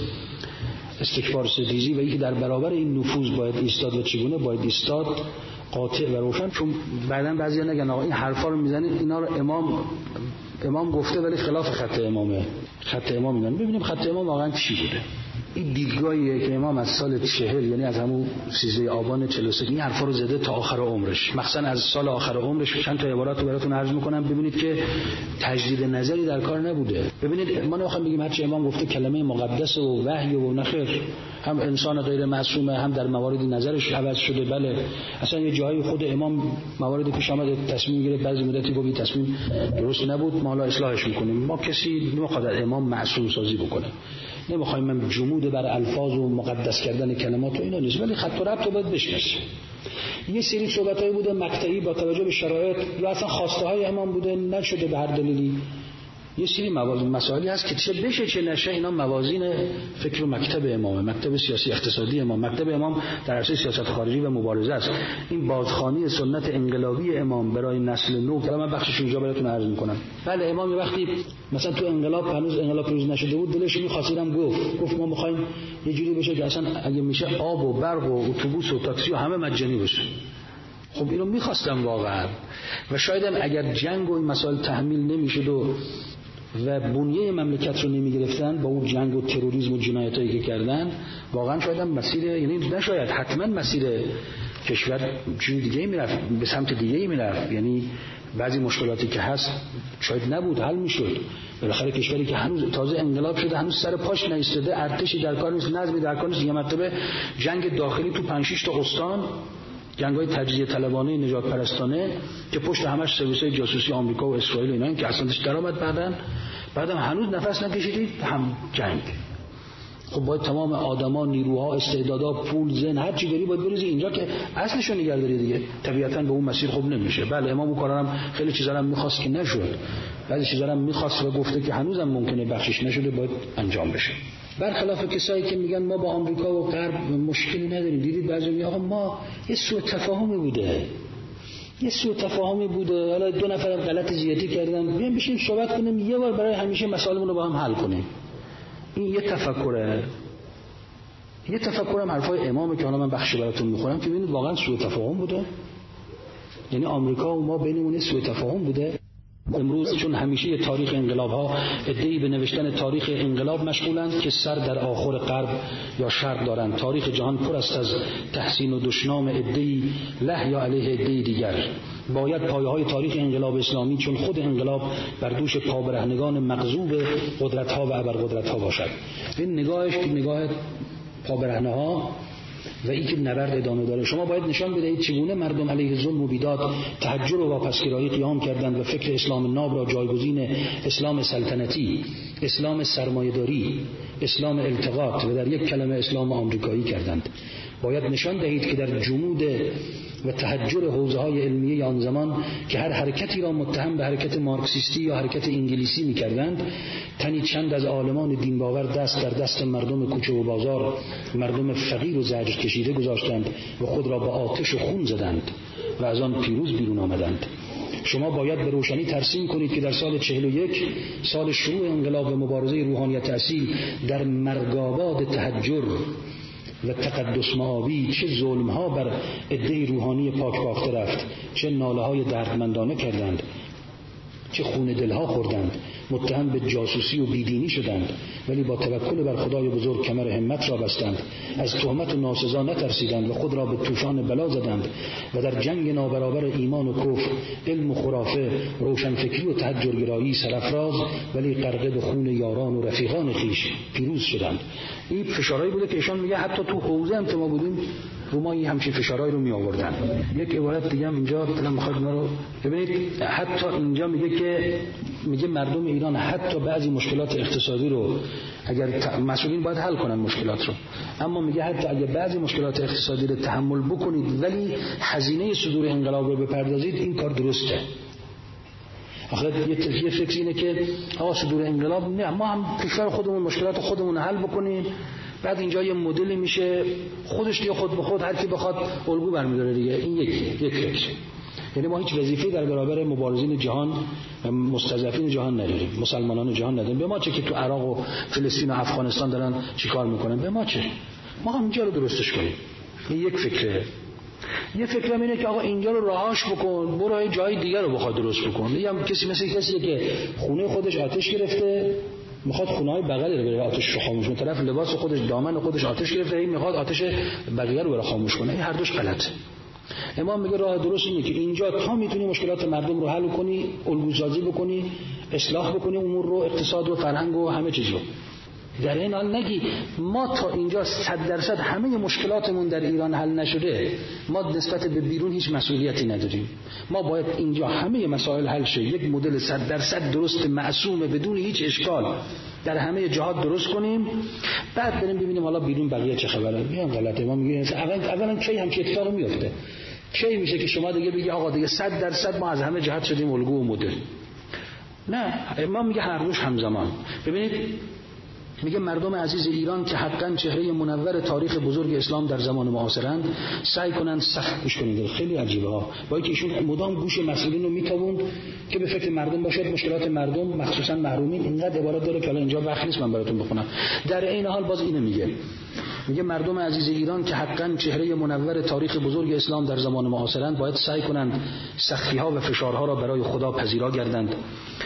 استکبار ستیزی و اینکه در برابر این نفوذ باید ایستاد و چگونه باید ایستاد قاطع و روشن. چون بعداً بعضیا نگن آقا این حرفا رو میزنید اینا رو امام امام گفته ولی خلاف خط امامه، خط امام اینا. ببینیم خط امام واقعا چی بوده. این دیدگاهیه که امام از سال چهل، یعنی از همون سیزده آبان چهل و سه، این حرفا رو زده تا آخر عمرش. مثلا از سال آخر عمرش چند تا عبارات رو براتون عرض میکنم ببینید که تجدید نظری در کار نبوده. ببینید ما نمیخوام بگیم هرچی امام گفته کلمه مقدس و وحی و نخیر، هم انسان غیر معصومه، هم در مواردی نظرش عوض شده. بله اصلا یه جایی خود امام مواردی پیش آمده تصمیم گرفت، بعضی مدتی گفت تصمیم درست نبود، ما حالا اصلاحش میکنیم. ما کسی نمیخواد امام معصوم سازی بکنه، نمیخوایم من جمود بر الفاظ و مقدس کردن کلمات و اینا نیست، ولی خط و ربط رو باید بشناسیم. یه سری صحبتایی بوده مقطعی با توجه به شرایط یا اصلا خواسته های امام بوده، نشده به هر دلیلی. یه سری موازین مسائلی هست که چه بشه چه نشه، اینا موازین فکر و مکتب امامه، مکتب سیاسی اقتصادی امام، مکتب امام در عرصه سیاست خارجی و مبارزه است. این بازخوانی سنت انقلابی امام برای نسل نو که من بخشش اینجا براتون عرض میکنم. بله امام یه وقتی مثلا تو انقلاب هنوز انقلاب پیروز نشده بود، دلش می‌خواستم گفت گفت ما می‌خوایم یه جوری بشه که اصلا اگه میشه آب و برق و اتوبوس و تاکسی و همه مجانی بشه. خب اینو می‌خواستم واقعا، و شاید هم اگر جنگ و این مسائل تحمیل نمی‌شد و و بنیه مملکت رو نمی‌گرفتن با اون جنگ و تروریسم و جنایتایی که کردن، واقعا شاید هم مسیر، یعنی نشاید حتما مسیر کشور جور دیگه میرفت، به سمت دیگه میرفت. یعنی بعضی مشکلاتی که هست شاید نبود، حل میشد. بالاخره کشوری که هنوز تازه انقلاب شده، هنوز سر پاش نایستاده، ارتشی در کار نیست، نظمی در کار نیست، یه مرتبه جنگ داخلی تو پنج شش تا استان، جنگ‌های تجزیه طلبانه نجات پرستانه که پشت همش سرویس‌های جاسوسی آمریکا و اسرائیل و اینا که اصلا درآمد بعدن بعدم هنوز نفس نکشیدید هم جنگ. خب باید تمام آدما، نیروها، استعدادها، پول، ذهن، هر چی داری باید بریزی اینجا که اصلش رو نگه داری دیگه. طبیعتاً به اون مسیر خوب نمیشه. بله امام اون کارا هم خیلی چیزا هم می‌خواست که نشد، بعضی چیزا هم می‌خواست و گفته که هنوزم ممکنه بخشش نشده، باید انجام بشه. برخلاف کسایی که میگن ما با آمریکا و غرب مشکلی نداریم. دیدید بعضی میگن آقا ما یه سوء تفاهمی بوده یه سوء تفاهمی بوده حالا دو نفر غلط زیادی کردن، بیایم بشین صحبت کنیم یه بار برای همیشه مسائلمون رو با هم حل کنیم. این یه تفکره. یه تفکرم حرفای امامه که حالا من بخشی براتون میخونم که ببینید واقعا سوء تفاهم بوده. یعنی آمریکا و ما بینمون سوء تفاهم بوده. امروز چون همیشه تاریخ انقلاب ها ادعی به نوشتن تاریخ انقلاب مشغولند که سر در آخر غرب یا شرق دارند. تاریخ جهان پر است از تحسین و دشنام ادعی له یا علیه ادعی دیگر. باید پایه های تاریخ انقلاب اسلامی چون خود انقلاب بر دوش پابرهنگان مغضوب قدرت ها و ابرقدرت ها باشد. این نگاهش که نگاه پابرهنه ها و این که نبرد ادامه داره. شما باید نشان بدهید چگونه مردم علیه ظلم و بیداد، تحجر و واپسگرایی قیام کردند و فکر اسلام ناب را جایگزین اسلام سلطنتی، اسلام سرمایه‌داری، اسلام التقاط و در یک کلمه اسلام آمریکایی کردند. باید نشان دهید که در جمود و تحجر حوزه‌های علمیه آن زمان که هر حرکتی را متهم به حرکت مارکسیستی یا حرکت انگلیسی می‌کردند، تنی چند از عالمان دین باور دست در دست مردم کوچه و بازار، مردم فقیر و زجر کشیده گذاشتند و خود را با آتش و خون زدند و از آن پیروز بیرون آمدند. شما باید به روشنی ترسیم کنید که در سال چهل و یک، سال شروع انقلاب و مبارزه روحانیت اصیل، در مرگاباد تحجر و تقدس معابی چه ظلمها بر عده روحانی پاک باخته رفت، چه ناله های دردمندانه کردند، چه خون دلها خوردند، متهم به جاسوسی و بیدینی شدند، ولی با توکل بر خدای بزرگ کمر همت را بستند، از تهمت و ناسزا نترسیدند و خود را به طوفان بلا زدند و در جنگ نابرابر ایمان و کفر، علم و خرافه، روشنفکری و تحجرگرایی سرافراز ولی غرقه به خون یاران و رفیقان خویش پیروز شدند. این فشارهایی بوده که ایشان میگه حتی تو حوزه هم که ما بودیم رو ما این همچین فشارهایی رو می آوردن. یک عبارت دیگه هم اینجا دلم میخواد ما رو ببینید، حتی اینجا میگه که میگه مردم ایران حتی بعضی مشکلات اقتصادی رو اگر مسئولین باید حل کنن مشکلات رو، اما میگه حتی اگر بعضی مشکلات اقتصادی رو تحمل بکنید ولی هزینه صدور انقلاب رو بپردازید، این کار درسته. آخه یه تفکیه فکر اینه که آقا صدور انقلاب نه، ما هم کشور خودمون مشکلات خودمون حل بکنیم، بعد اینجا یه مدلی میشه خودش دیگه خود به خود هر کی بخواد الگو برمی‌داره دیگه. این یک یک فکر. یعنی ما هیچ وظیفه‌ای در برابر مبارزین جهان و مستضعفین جهان نداریم، مسلمانان جهان نداریم. به ما چه که تو عراق و فلسطین و افغانستان دارن چیکار میکنن، به ما چه؟ ما هم اینجا رو درستش کنیم. این یک فکره. یه فکرم اینه که آقا اینجا رو رهاش بکن، برو یه جای دیگر رو بخواد درست بکن. یا کسی مثل کسی که خونه خودش آتش گرفته، میخواد خونه‌های بغل رو بره آتش رو خاموش کنه، طرف لباس خودش دامن خودش آتش گرفته، این میخواد آتش بقیه رو بره خاموش کنه. این هر دوش غلطه. امام میگه راه درست اینه که اینجا تا میتونی مشکلات مردم رو حل کنی، الگوسازی بکنی، اصلاح بکنی امور رو، اقتصاد و فرهنگ و همه چیز رو. در این حال نگی ما تا اینجا صد درصد همه مشکلاتمون در ایران حل نشده، ما نسبت به بیرون هیچ مسئولیتی نداریم، ما باید اینجا همه مسائل حل شه، یک مدل صد درصد درست معصوم بدون هیچ اشکال در همه جهات درست کنیم، بعد بریم ببینیم حالا بیرون بقیه چه خبره. میگم غلطه. ما میگیم اولا اولا کی هم که اتفاق میفته، کی میشه که شما دیگه بگی آقا دیگه صد درصد ما از همه جهت شدیم الگو و مدل. نه، امام میگه هر روز همزمان. ببینید میگه مردم عزیز ایران که حقاً چهره منور تاریخ بزرگ اسلام در زمان معاصرند، سعی کنند سخت گوش کنید. خیلی عجیبه ها، با اینکه ایشون مدام گوش مسئولین رو میتابوند که به فکر مردم باشد، مشکلات مردم مخصوصا محرومین. اینقدر عبارات داره که الان اینجا وقت نیست من براتون بخونم. در این حال باز اینو میگه، میگه مردم عزیز ایران که حقاً چهره منور تاریخ بزرگ اسلام در زمان معاصرند، باید سعی کنند سختی‌ها و فشارها را برای خدا پذیرا گردند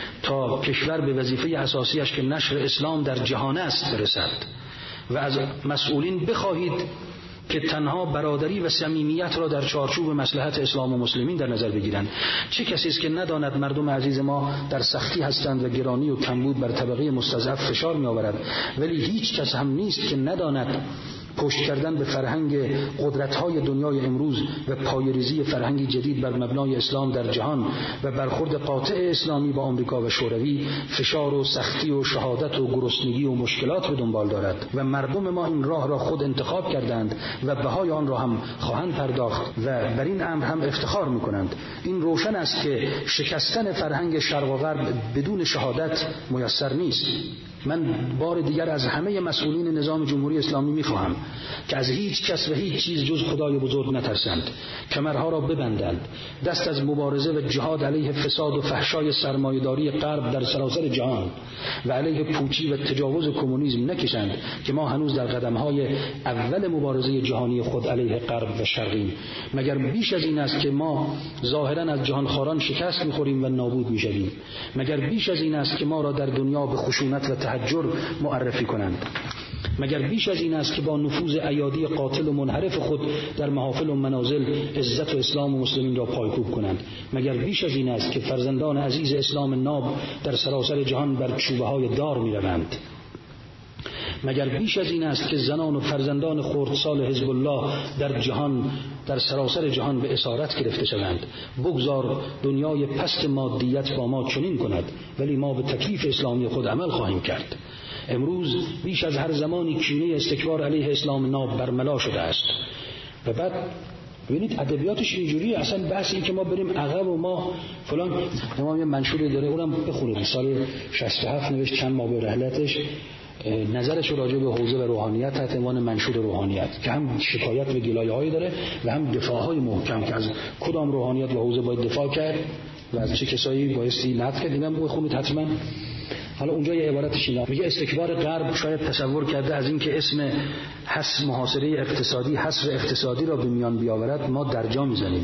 تا کشور به وظیفه اساسیش که نشر اسلام در جهان است برسد و از مسئولین بخواهید که تنها برادری و صمیمیت را در چارچوب مصلحت اسلام و مسلمین در نظر بگیرند. چه کسی است که نداند مردم عزیز ما در سختی هستند و گرانی و کمبود بر طبقه مستضعف فشار می‌آورد، ولی هیچ کس هم نیست که نداند پشت کردن به فرهنگ قدرت‌های دنیای امروز و پایه‌ریزی فرهنگی جدید بر مبنای اسلام در جهان و برخورد قاطع اسلامی با آمریکا و شوروی فشار و سختی و شهادت و گرسنگی و مشکلات به دنبال دارد و مردم ما این راه را خود انتخاب کردند و بهای آن را هم خواهند پرداخت و بر این امر هم افتخار می‌کنند. این روشن است که شکستن فرهنگ شرق و غرب بدون شهادت میسر نیست. من بار دیگر از همه مسئولین نظام جمهوری اسلامی میخواهم که از هیچ کس و هیچ چیز جز خدای بزرگ نترسند، کمرها را ببندند، دست از مبارزه و جهاد علیه فساد و فحشای سرمایه‌داری غرب در سراسر جهان و علیه پوچی و تجاوز کمونیسم نکشند که ما هنوز در قدم‌های اول مبارزه جهانی خود علیه غرب و شرقیم. مگر بیش از این است که ما ظاهراً از جهانخواران شکست می‌خوریم و نابود می‌شویم؟ مگر بیش از این است که ما را در دنیا به خشونت و تحجر معرفی کنند؟ مگر بیش از این است که با نفوذ ایادی قاتل و منحرف خود در محافل و منازل عزت و اسلام و مسلمین را پایکوب کنند؟ مگر بیش از این است که فرزندان عزیز اسلام ناب در سراسر جهان بر چوبه‌های دار می‌روند؟ مگر بیش از این است که زنان و فرزندان خردسال حزب الله در جهان در سراسر جهان به اسارت گرفته شوند؟ بگذار دنیای پست مادیت با ما چنین کند، ولی ما به تکلیف اسلامی خود عمل خواهیم کرد. امروز بیش از هر زمانی کینه استکبار علیه اسلام ناب برملا شده است. و بعد ببینید ادبیاتش اینجوریه، اصلا بحث این که ما بریم عقب و ما فلان. امام یه منشوری داره، اونم بخونید، سال شصت و هفت نوشت، چند ماه به رحلتش نظرش راجع به حوزه و روحانیت تحت عنوان منشور روحانیت، که هم شکایت و گلایه‌هایی داره و هم دفاع‌های محکم که از کدام روحانیت و حوزه باید دفاع کرد و از چه کسایی بایستی نقد کرد. اینم بخونید حتما. حالا اونجا یه عبارتش اینا میگه استکبار غرب شاید تصور کرده از این که اسم حس محاصره اقتصادی، حصر اقتصادی را به میان بیاورد ما در جا میزنیم.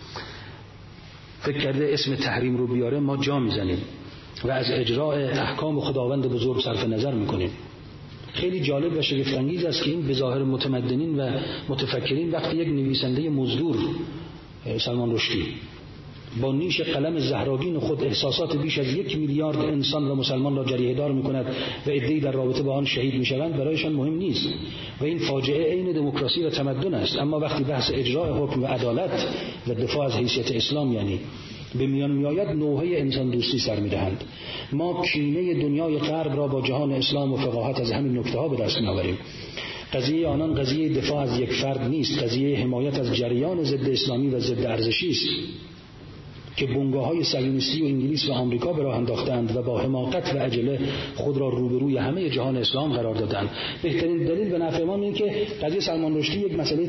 فکر کرده اسم تحریم رو بیاره ما جا میزنیم و از اجراء احکام خداوند بزرگ صرف نظر میکنیم. خیلی جالب و شگفت انگیز است که این به ظاهر متمدنین و متفکرین وقتی یک نویسنده مزدور سلمان رشدی با نیش قلم زهراگین خود احساسات بیش از یک میلیارد انسان و مسلمان را جریحه دار میکند و عده‌ای در رابطه با آن شهید میشوند، برایشان مهم نیست و این فاجعه عین دموکراسی و تمدن است. اما وقتی بحث اجرای حکم و عدالت و دفاع از حیثیت اسلام یعنی به میان میآید، نوحه انسان دوستی سر میدهند. ما کینه دنیای غرب را با جهان اسلام و فقاهت از همین نکته ها به دست میآوریم. قضیه آنان قضیه دفاع از یک فرد نیست، قضیه حمایت از جریان ضد اسلامی و ضد ارزشی است که بنگاه‌های صهیونیستی و انگلیس و آمریکا به راه انداختند و با حماقت و عجله خود را روبروی همه جهان اسلام قرار دادند. بهترین دلیل به نفع ما اینه که قضیه سلمان رشدی یک مسئله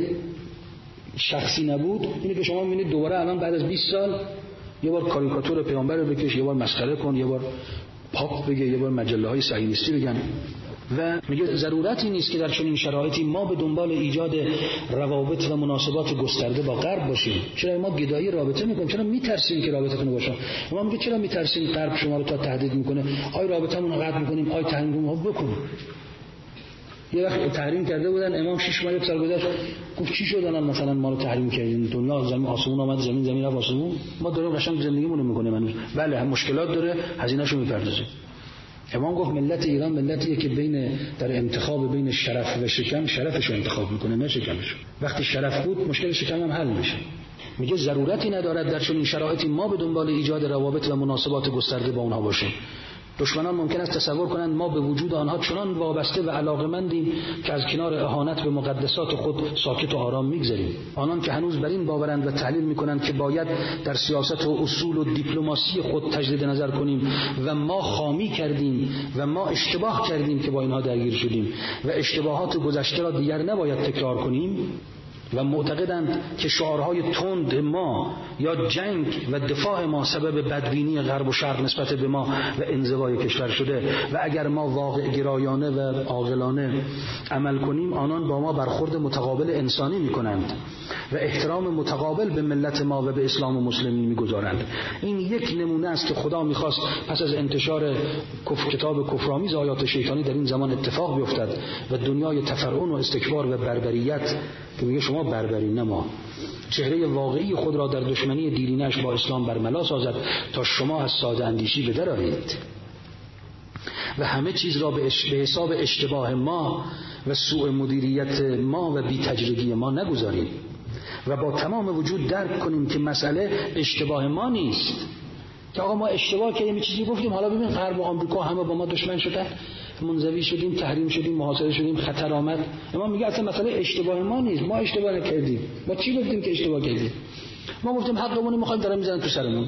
شخصی نبود. اینه که شما می‌بینید دوباره الان بعد از بیست سال یه بار کاریکاتور پیامبر رو بکش، یه بار مسخره کن، یه بار پاپ بگه، یه بار مجله‌های صهیونیستی بگن. و میگه ضرورتی نیست که در چنین شرایطی ما به دنبال ایجاد روابط و مناسبات گسترده با غرب باشیم. چرا ما گدایی رابطه میکنیم؟ چرا میترسیم که رابطتون باشه؟ ما میگه چرا میترسیم غرب شما رو تا تهدید میکنه؟ آی رابطمون رو قطع میکنیم، آی تحریم رو بکنیم. یه وقت تحریم کرده بودن، امام شش ماه سال گذشت گفت چی شد الان مثلا ما رو تحریم کردین؟ دنیا زمین آسمون اومد، زمین زمین رفت آسمون. ما داریم قشنگ زندگیمون رو میکنیم هنوز. بله هم مشکلات داره، هزینه‌شو میپردازیم. امام گفت ملت ایران ملتیه که بین در انتخاب بین شرف و شکم شرفش رو انتخاب میکنه نه شکمش. وقتی شرف بود مشکل شکم هم حل میشه. میگه ضرورتی ندارد در چنین شرایطی ما به دنبال ایجاد روابط و مناسبات گسترده با اونها باشیم. دشمنان ممکن است تصور کنند ما به وجود آنها چنان وابسته و علاقمندیم که از کنار اهانت به مقدسات خود ساکت و آرام میگذریم. آنان که هنوز بر این باورند و تحلیل میکنند که باید در سیاست و اصول و دیپلماسی خود تجدید نظر کنیم و ما خامی کردیم و ما اشتباه کردیم که با اینها درگیر شدیم و اشتباهات گذشته را دیگر نباید تکرار کنیم و معتقدند که شعارهای تند ما یا جنگ و دفاع ما سبب بدبینی غرب و شرق نسبت به ما و انزوای کشور شده و اگر ما واقع گرایانه و عاقلانه عمل کنیم آنان با ما برخورد متقابل انسانی میکنند و احترام متقابل به ملت ما و به اسلام و مسلمین میگذارند. این یک نمونه است که خدا میخواست پس از انتشار کف کتاب کفرآمیز آیات شیطانی در این زمان اتفاق بیفتد و دنیای تفرعن و استکبار و بربریت که میگه شما بربری نه ما چهره واقعی خود را در دشمنی دیرینش با اسلام برملا سازد تا شما از ساده اندیشی به در آیید و همه چیز را به حساب اشتباه ما و سوء مدیریت ما و بی تجربگی ما نگذارید و با تمام وجود درک کنیم که مسئله اشتباه ما نیست که آقا ما اشتباه کردیم چیزی گفتیم حالا ببین غرب و آمریکا همه با ما دشمن شدن منزوی شدیم تحریم شدیم محاصره شدیم خطر آمد. اما میگه اصلا مسئله اشتباه ما نیست، ما اشتباه نکردیم. ما چی گفتیم که اشتباه کردیم؟ ما گفتیم حقمون میخوایم دارن میزنن تو سرمون.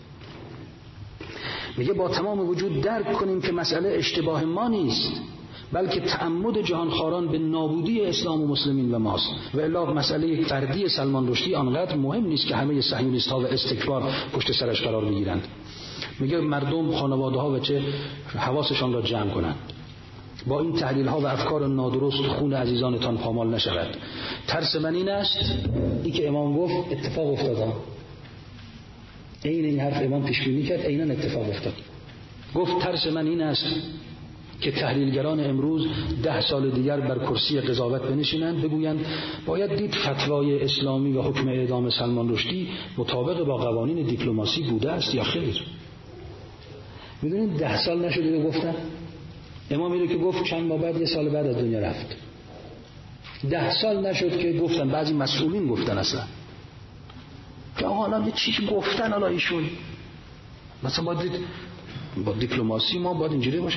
میگه با تمام وجود درک کنیم که مسئله اشتباه ما نیست بلکه تعمد جهانخواران به نابودی اسلام و مسلمین و ماست و الا مسئله فردی سلمان رشدی آنقدر مهم نیست که همه صهیونیست ها و استکبار پشت سرش قرار بگیرند. میگه مردم خانواده ها و چه حواسشان را جمع کنند با این تحلیل ها و افکار نادرست خون عزیزانتان پامال نشود. ترس من این است ای که امام گفت اتفاق افتاد. این این حرف امام پیش بینی کرد عیناً اتفاق افتاد. گفت ترس من این است که تحلیلگران امروز ده سال دیگر بر کرسی قضاوت بنشینند بگویند باید دید فتوای اسلامی و حکم اعدام سلمان رشدی مطابق با قوانین دیپلماسی بوده است یا خیر. میدونید ده سال نشده گفتن امام میره که گفت چند ماه بعد یه سال بعد از دنیا رفت. ده سال نشد که گفتن، بعضی مسئولین گفتن اصلا که آقا الان یه چیزی گفتن الان ایشون مثلا باید با دیپلماسی ما باید اینجوری باشه.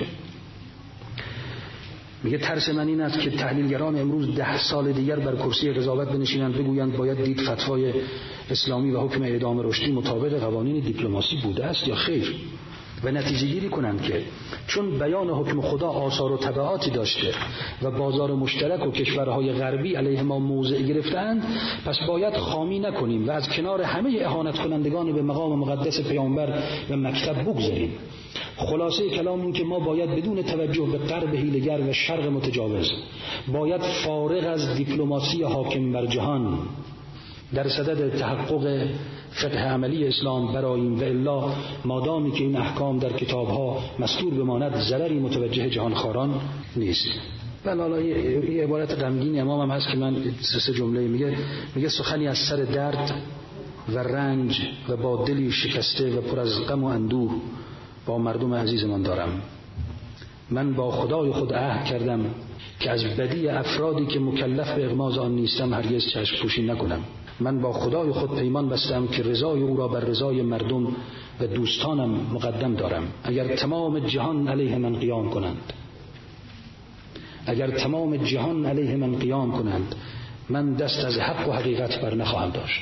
میگه ترس من این است که تحلیلگران امروز ده سال دیگر بر کرسی قضاوت بنشینند بگویند باید دید فتوای اسلامی و حکم اعدام رشدی مطابق قوانین دیپلماسی بوده است یا خیر و نتیجه گیری کنند که چون بیان حکم خدا آثار و تبعاتی داشته و بازار مشترک و کشورهای غربی علیه ما موضع گرفتند پس باید خامی نکنیم و از کنار همه اهانت کنندگان به مقام مقدس پیامبر و مکتب بگذاریم. خلاصه کلام این که ما باید بدون توجه به غرب حیله‌گر و شرق متجاوز باید فارغ از دیپلماسی حاکم بر جهان در صدد تحقق فقه عملی اسلام براییم و الا مادامی که این احکام در کتابها مستور بماند ضرری متوجه جهانخواران نیست. بله حالا یه عبارت غمگین امام هم هست که من سه سه جمله میگه میگه سخنی از سر درد و رنج و با دلی شکسته و پر از غم و اندوه با مردم عزیزمان دارم. من با خدای خود عهد کردم که از بدی افرادی که مکلف به اغماض آن نیستم هرگز چشم پوشی نکنم. من با خدای خود پیمان بستم که رضای او را بر رضای مردم و دوستانم مقدم دارم. اگر تمام جهان علیه من قیام کنند اگر تمام جهان علیه من قیام کنند من دست از حق و حقیقت بر نخواهم داشت.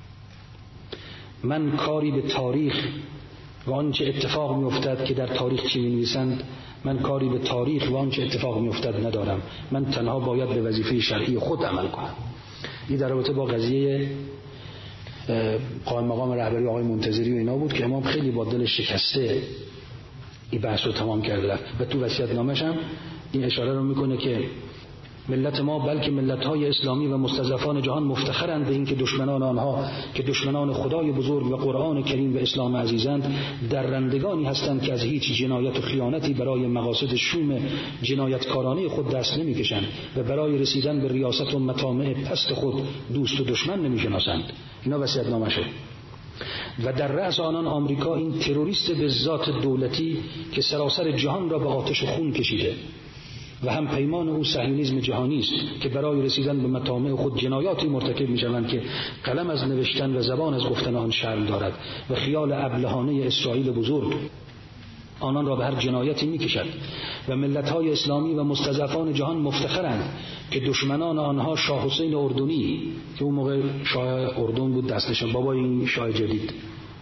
من کاری به تاریخ و آنچه اتفاق می افتد که در تاریخ چی می نویسند من کاری به تاریخ و آنچه اتفاق می افتد ندارم. من تنها باید به وظیفه شرعی خود عمل کنم. این در رابطه با قضیه قائم مقام رهبری آقای منتظری و اینا بود که امام خیلی با دل شکسته این بحث رو تمام کرده و تو وصیت‌نامه‌ش هم این اشاره رو میکنه که ملت ما بلکه ملت‌های اسلامی و مستضعفان جهان مفتخرند به اینکه دشمنان آنها که دشمنان خدای بزرگ و قرآن کریم و اسلام عزیزند درندگانی هستند که از هیچ جنایت و خیانتی برای مقاصد شوم جنایتکارانه خود دست نمی‌کشند و برای رسیدن به ریاست و مطامع پست خود دوست و دشمن نمی‌شناسند. اینا وصیت‌نامه‌شه. و در رأس آنان آمریکا، این تروریست به ذات دولتی که سراسر جهان را به آتش خون کشیده و هم پیمان او صهیونیسم جهانی است که برای رسیدن به مطامع خود جنایاتی مرتکب می‌شوند که قلم از نوشتن و زبان از گفتن آن شرم دارد و خیال ابلهانه اسرائیل بزرگ آنان را به هر جنایتی می‌کشد. و ملت‌های اسلامی و مستضعفان جهان مفتخرند که دشمنان آنها شاه حسین اردنی که اون موقع شاه اردن بود، دستشان بابای این شاه جدید،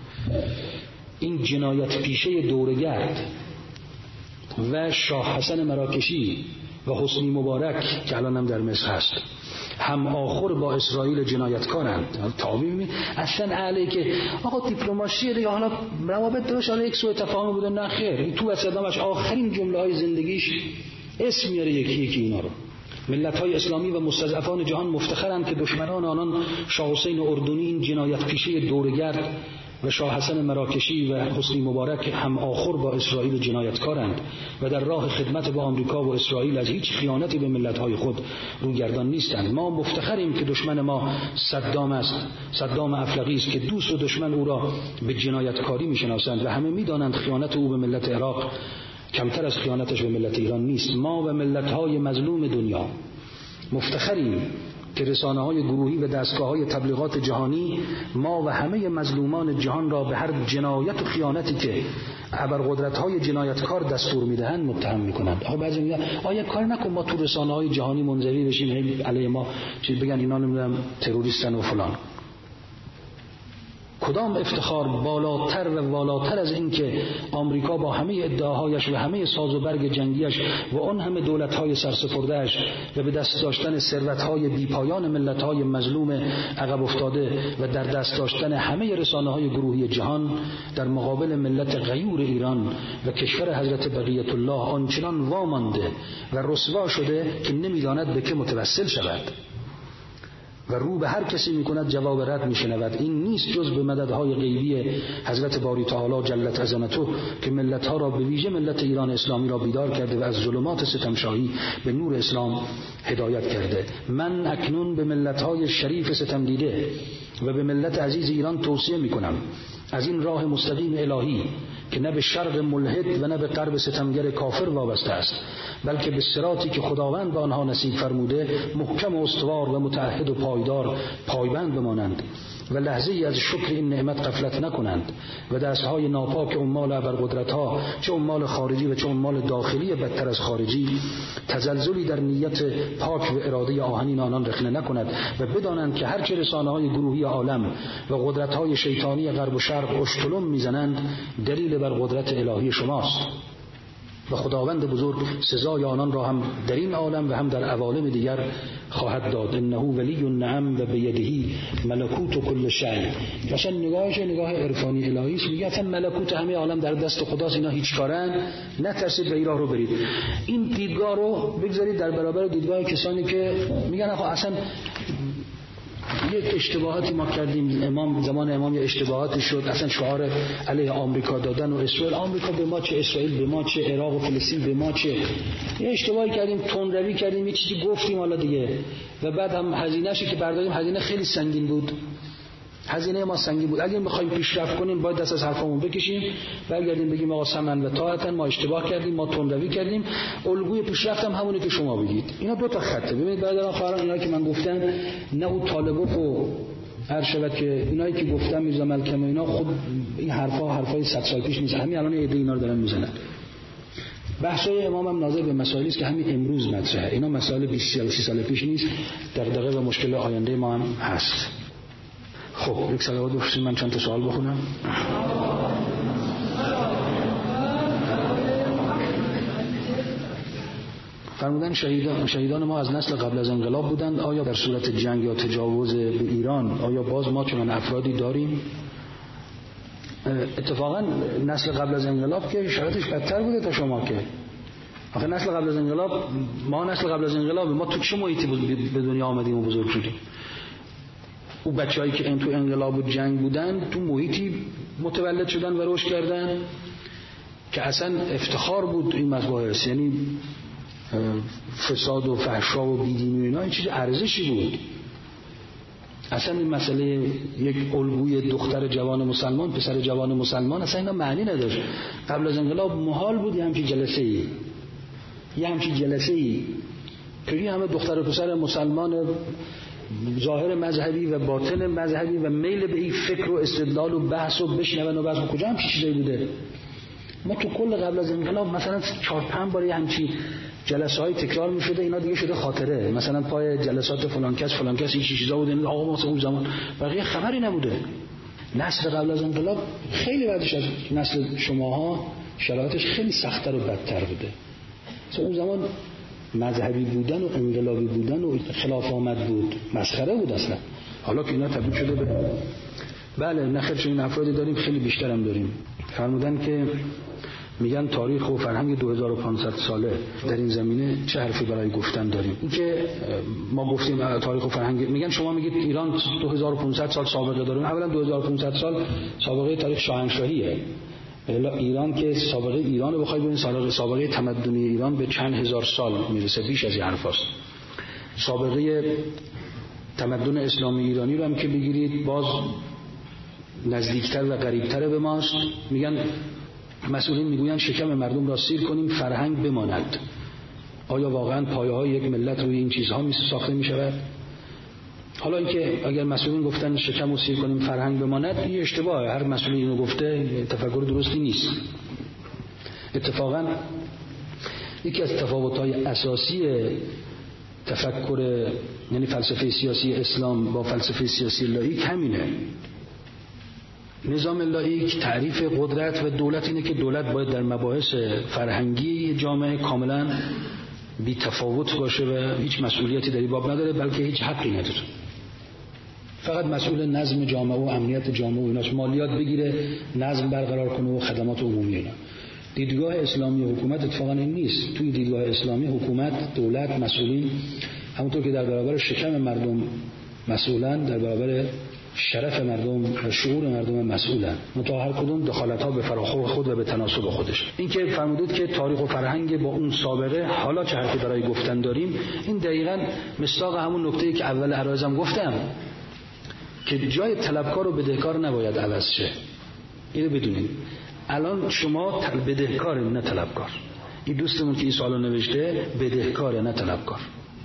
این جنایت پیشه دورگرد و شاه حسن مراکشی و حسنی مبارک که الان هم در مصر هست هم آخر با اسرائیل جنایتکارند. تابعی می اصلا علی که آقا دیپلماسی دیگه حالا روابط داشت، حالا یک سوء تفاهم بوده، نه خیر. این تو وصیت‌نامه‌اش آخرین جمله‌های زندگیش اسم میاره یکی یکی اینا رو. ملت‌های اسلامی و مستضعفان جهان مفتخرند که دشمنان آنان شاه حسین اردنی این جنایت پیشه دورگرد و شاه حسن مراکشی و حسنی مبارک هم آخر با اسرائیل جنایتکارند و در راه خدمت با آمریکا و اسرائیل از هیچ خیانتی به ملت‌های خود روگردان نیستند. ما مفتخریم که دشمن ما صدام است، صدام افلقی است که دوست و دشمن او را به جنایتکاری می‌شناسند و همه می‌دانند خیانت او به ملت عراق کمتر از خیانتش به ملت ایران نیست. ما و ملت‌های مظلوم دنیا مفتخریم که رسانه‌های گروهی و دستگاه‌های تبلیغات جهانی ما و همه مظلومان جهان را به هر جنایت و خیانتی که ابرقدرت‌های جنایتکار دستور می‌دهند متهم می‌کنند. آخه بعضی میگن آیا کار نکن ما تو رسانه‌های جهانی منزوی بشیم علیه ما چیز بگن اینا نمی‌دونم تروریستن و فلان. کدام افتخار بالاتر و والاتر از این که آمریکا با همه ادعاهایش و همه ساز و برگ جنگیش و اون همه دولت‌های سرسپرده‌اش و به دست داشتن ثروت‌های بی‌پایان ملت‌های مظلوم عقب افتاده و در دست داشتن همه رسانه‌های گروهی جهان در مقابل ملت غیور ایران و کشور حضرت بقیت الله آنچنان وامانده و رسوا شده که نمی‌داند به که متوسل شود و رو به هر کسی میکند جواب رد میشنود. این نیست جز به مددهای غیبی حضرت باری تعالی جلت عظمته که ملتها را به ویژه ملت ایران اسلامی را بیدار کرده و از ظلمات ستمشاهی به نور اسلام هدایت کرده. من اکنون به ملتهای شریف ستم دیده و به ملت عزیز ایران توصیه میکنم از این راه مستقیم الهی که نه به شرق ملحد و نه به غرب ستمگر کافر وابسته است، بلکه به صراطی که خداوند به آنها نصیب فرموده محکم و استوار و متعهد و پایدار پایبند بمانند و لحظه ای از شکر این نعمت غفلت نکنند و دستهای ناپاک عمال ابرقدرت‌ها چه عمال خارجی و چه عمال داخلی بدتر از خارجی تزلزلی در نیت پاک و اراده آهنین آنان رخنه نکند و بدانند که هرچه رسانه‌های گروهی عالم و قدرت‌های شیطانی غرب و شرق اشتلم میزنند دلیل بر قدرت الهی شماست و خداوند بزرگ سزای آنان را هم در این عالم و هم در عوالم دیگر خواهد داد. انه ولی النعم و بیدهی ملکوت کل شیء. مثلا نگاهش نگاه عرفانی الهی است، میگه اصلا ملکوت همه عالم در دست خداست، اینا هیچ کارن، نترسید به این راه رو برید. این دیدگاه رو بگذارید در برابر دیدگاه کسانی که میگن آخه اصلا یک اشتباهاتی ما کردیم، امام زمان امام یه اشتباهاتی شد، اصلا شعار علیه آمریکا دادن و اسرائیل، آمریکا به ما چه، اسرائیل به ما چه، عراق و فلسطین به ما چه، یه اشتباهی کردیم، تندروی کردیم، یه چیزی گفتیم حالا دیگه و بعد هم هزینه‌شی که برداشتیم هزینه خیلی سنگین بود. هزینه ما سنگین بود. اگه بخوایم پیشرفت کنیم باید دست از حرفمون بکشیم، برگردیم بگیم آقا سمن و طاعتن، ما اشتباه کردیم، ما تندروی کردیم، الگوی پیشرفت هم همونه که شما بگید. اینا دو تا خطه. ببینید برادران خواهران، اینا که من گفتم نه اون طالبوف و هر شود که اینایی که گفتم میرزا ملکم اینا خود این حرفا حرفای صد سال پیش نیست، همین الان ایده اینا رو دارن میزنن. بحثای امام هم ناظر به مسائلی است که همین امروز مطرحه. اینا مسائل بیست یا سی سال پیش نیست، دغدغه و مشکل آینده ما هم هست. خب یک صلوات بفرستید من چند تا سوال بخونم. فرمودن شهیدان شهیدان ما از نسل قبل از انقلاب بودند، آیا در صورت جنگ یا تجاوز به ایران آیا باز ما چنان افرادی داریم؟ اتفاقا نسل قبل از انقلاب که شرایطش بدتر بوده تا شما، که آخه نسل قبل از انقلاب، ما نسل قبل از انقلاب، ما تو چه محیطی به دنیا آمدیم و بزرگ شدیم؟ او بچه‌هایی که این تو انقلاب و جنگ بودن تو محیطی متولد شدن و رشد کردن که اصلا افتخار بود این مباحث، یعنی فساد و فحشا و بیدینی و اینا این چیز ارزشی بود. اصلا این مسئله یک الگوی دختر جوان مسلمان، پسر جوان مسلمان، اصلا اینا معنی نداشت. قبل از انقلاب محال بود یه همچین جلسه ای یه همچین جلسه ای که این همه دختر و پسر مسلمان ظاهر مذهبی و باطن مذهبی و میل به این فکر و استدلال و بحث و بشنون و بحث، کجا همچین چیزایی بوده؟ ما تو کل قبل از انقلاب مثلا چهار پنج بار همچین جلسه های تکرار می شده، اینا دیگه شده خاطره، مثلا پای جلسات فلان کس فلان کس این چیزا بود، آقا مثلا اون زمان بقیه خبری نبوده. نسل قبل از انقلاب خیلی بعدش از نسل شماها شرایطش خیلی سخت‌تر و بدتر بوده. مثلا اون زمان مذهبی بودن و انقلابی بودن و خلاف آمد بود، مسخره بود اصلا. حالا که اینا تبدیل شده به بله نخیر، چون افرادی داریم خیلی بیشتر هم داریم. فرمودن که میگن تاریخ و فرهنگ دو هزار و پانصد ساله در این زمینه چه حرفی برای گفتن داریم؟ این که ما گفتیم تاریخ و فرهنگ، میگن شما میگید ایران دو هزار و پانصد سال سابقه داره. اولا دو هزار و پانصد سال سابقه تاریخ شاهنشاهیه. ایران که سابقه ایران رو بخواید ببینید، سابقه تمدنی ایران به چند هزار سال میرسه، بیش از این حرفاست. سابقه تمدن اسلامی ایرانی رو هم که بگیرید باز نزدیکتر و قریبتر به ماست. میگن مسئولین میگویند شکم مردم را سیر کنیم فرهنگ بماند. آیا واقعا پایه های یک ملت روی این چیزها می ساخته می شود؟ حالا اینکه اگر مسئولین گفتن شکم رو سیر کنیم فرهنگ بماند، این اشتباهه. هر مسئولی اینو گفته تفکر درستی نیست. اتفاقا یکی از تفاوت‌های اساسی تفکر یعنی فلسفه سیاسی اسلام با فلسفه سیاسی لاییک همینه. نظام لاییک تعریف قدرت و دولت اینه که دولت باید در مباحث فرهنگی جامعه کاملا بی تفاوت باشه و هیچ مسئولیتی در این باب نداره، بلکه هیچ حقی نداره. فقط مسئول نظم جامعه و امنیت جامعه و ایناست، مالیات بگیره، نظم برقرار کنه و خدمات عمومی اینا. دیدگاه اسلامی حکومت اتفاقا این نیست. توی دیدگاه اسلامی حکومت، دولت، مسئولین همونطور که در برابر شکم مردم مسئولن، در برابر شرف مردم و شعور مردم مسئولن. منتها هر کدوم دخالت‌ها به فراخور خود و به تناسب خودش. این که فرمودید که تاریخ و فرهنگ با اون سابقه حالا چه حرفی برای گفتن داریم، این دقیقاً مصداق همون نکته‌ای که اول عرایزم گفتم که جای طلبکار و بدهکار نباید عوض شه. اینو بدونید. الان شما بدهکار نه طلبکار. این دوستمون که این سوالو نوشته بدهکار نه طلبکار.